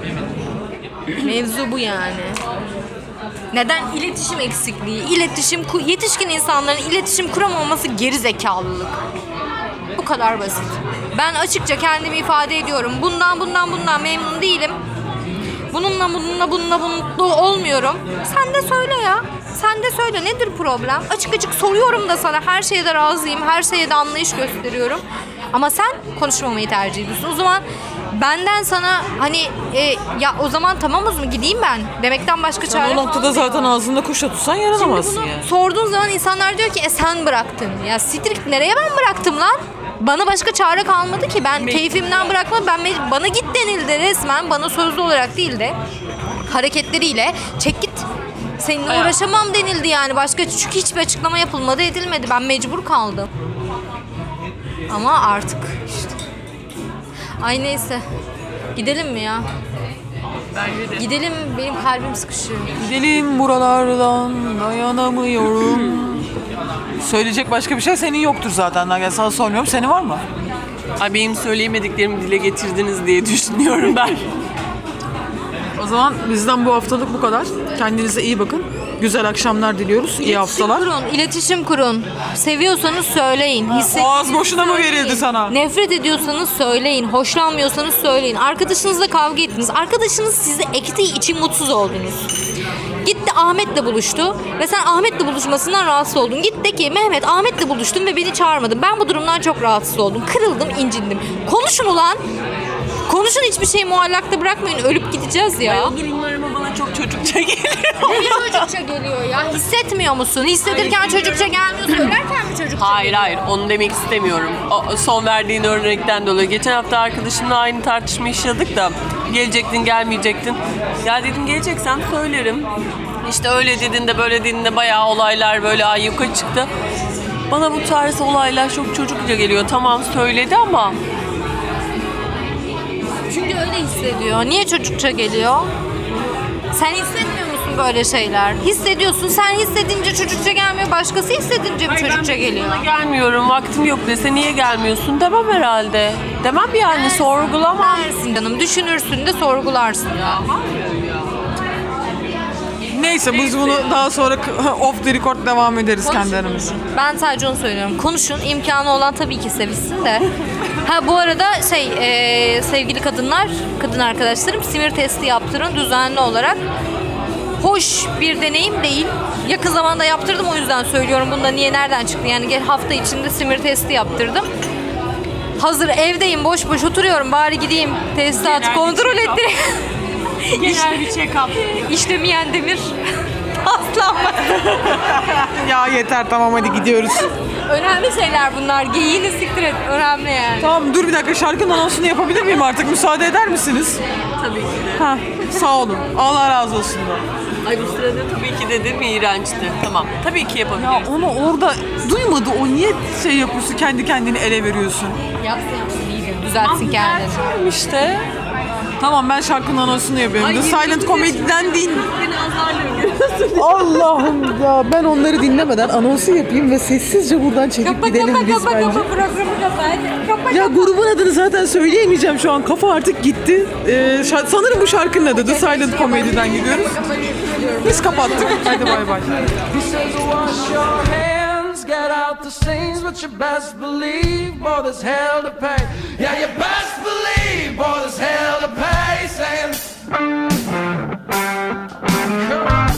Mevzu bu yani. Neden? İletişim eksikliği. Yetişkin insanların iletişim kuramaması geri zekalılık. Bu kadar basit. Ben açıkça kendimi ifade ediyorum. Bundan memnun değilim. Bununla mutlu olmuyorum. Sen de söyle ya. Sen de söyle nedir problem? Açık açık soruyorum da sana. Her şeye de razıyım. Her şeye de anlayış gösteriyorum. Ama sen konuşmamayı tercih ediyorsun. O zaman benden sana hani ya o zaman tamam o zaman gideyim ben demekten başka çare O noktada zaten ağzında kuşla tutsan yaranamazsın bunu yani. sorduğun zaman insanlar diyor ki sen bıraktın. Ya siktir git nereye ben bıraktım lan? Bana başka çare kalmadı ki. Ben keyfimden bırakmadım. Bana git denildi resmen. Bana sözlü olarak değil de hareketleriyle çek git. Seninle uğraşamam denildi yani. Başka çünkü hiçbir açıklama yapılmadı edilmedi. Ben mecbur kaldım. Ama artık işte. Ay neyse. Gidelim mi ya? Bence de. Gidelim benim kalbim sıkışıyor. Gidelim buralardan dayanamıyorum. Söyleyecek başka bir şey senin yoktur zaten. Ben sana sormuyorum. Senin var mı? Ay benim söyleyemediklerimi dile getirdiniz diye düşünüyorum ben. O zaman bizden bu haftalık bu kadar. Kendinize iyi bakın. Güzel akşamlar diliyoruz. İyi haftalar. İletişim kurun. Seviyorsanız söyleyin. Ağız boşuna mı verildi sana? Nefret ediyorsanız söyleyin. Hoşlanmıyorsanız söyleyin. Arkadaşınızla kavga ettiniz. Arkadaşınız sizi ektiği için mutsuz oldunuz. Gitti Ahmet'le buluştu ve sen Ahmet'le buluşmasından rahatsız oldun. Git de ki Mehmet Ahmet'le buluştum ve beni çağırmadın. Ben bu durumdan çok rahatsız oldum. Kırıldım, incindim. Konuşun ulan. Konuşun, hiçbir şeyi muallakta bırakmayın. Ölüp gideceğiz ya. O durumlarıma bana çok çocukça geliyor. Ne çocukça geliyor ya? Hissetmiyor musun? Hissedirken çocukça gelmiyor. Söylerken mi çocukça Hayır onu demek istemiyorum. O son verdiğin örnekten dolayı. Geçen hafta arkadaşımla aynı tartışma yaşadık da gelecektin gelmeyecektin. Ya dedim geleceksem söylerim. İşte öyle dedin de böyle dedin de bayağı olaylar böyle ayyuka çıktı. Bana bu tarz olaylar çok çocukça geliyor. Tamam söyledi ama Çünkü öyle hissediyor. Niye çocukça geliyor? Sen hissetmiyor musun böyle şeyler? Hissediyorsun. Sen hissedince çocukça gelmiyor. Başkası hissedince mi çocukça geliyor? sana gelmiyorum, vaktim yok dese niye gelmiyorsun demem herhalde. Demem yani, sorgulamam. Dersin canım. Düşünürsün de sorgularsın. Neyse biz bunu daha sonra off the record devam ederiz kendi aramızda. Ben sadece onu söylüyorum. Konuşun. İmkanı olan tabii ki sevişsin de. Ha bu arada sevgili kadın arkadaşlarım simir testi yaptırın düzenli olarak. Hoş bir deneyim değil. Yakın zamanda yaptırdım, o yüzden söylüyorum. Bunda nereden çıktı? Yani hafta içinde simir testi yaptırdım. Hazır evdeyim, boş oturuyorum. Bari gideyim tesisatı kontrol ettireyim. Genel bir check-up. İşlemeyen demir. Paslanmaz. Ya yeter tamam hadi gidiyoruz. Önemli şeyler bunlar. Geyiğini siktir et. Önemli yani. Tamam dur bir dakika şarkının anonsunu yapabilir miyim artık? Müsaade eder misiniz? Tabii ki de. Ha, sağ olun. Allah razı olsun da. Ay bu sırada tabii ki dedim iğrençti. Tamam. Tabii ki Ya yapabiliriz. onu orada duymadı. O niye şey yapıyorsun? Kendi kendini ele veriyorsun. Yapsın iyidir. Düzeltsin kendini. Tamam işte. Tamam ben şarkının anonsunu yapıyorum. The Silent Comedy'den değil. Beni azarlıyor. Allah'ım ya ben onları dinlemeden anonsu yapayım ve sessizce buradan çekip gidelim biz bence. Programı kapa. Kapa. Ya grubun adını zaten söyleyemeyeceğim şu an. Kafa artık gitti. Sanırım bu şarkının adı The Silent Comedy'den gidiyoruz. Biz kapattık. Hadi bay bay. He says, wash your hands, get out the stains, but you best believe, boy, there's hell to pay. Yeah, you best believe, boy, there's hell to pay. Saying, come on.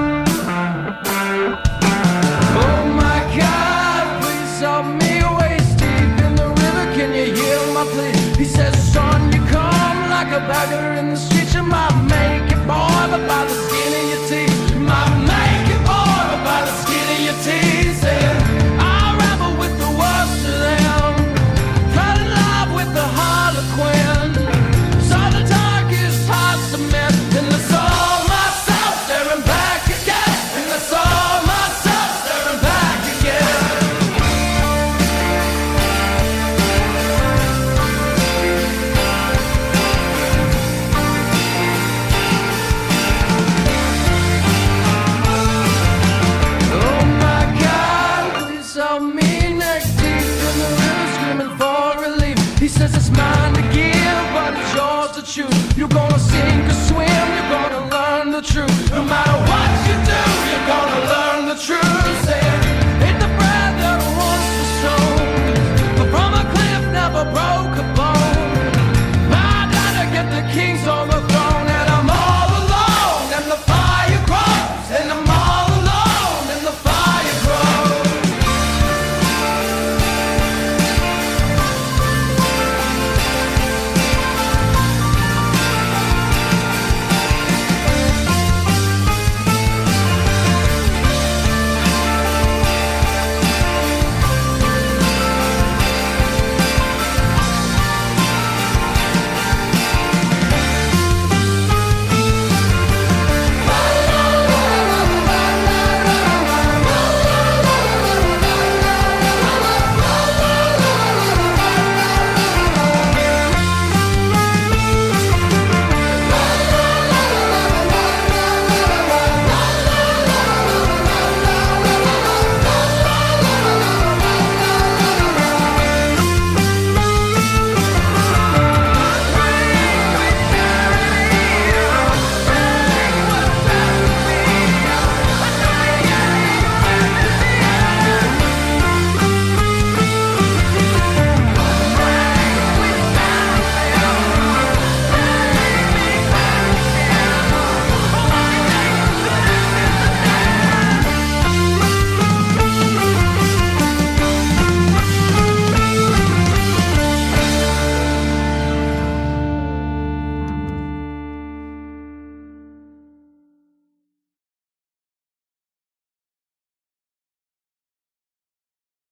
Oh my God, please help me waist deep in the river. Can you hear my plea? He says, son, you come like a beggar in the street.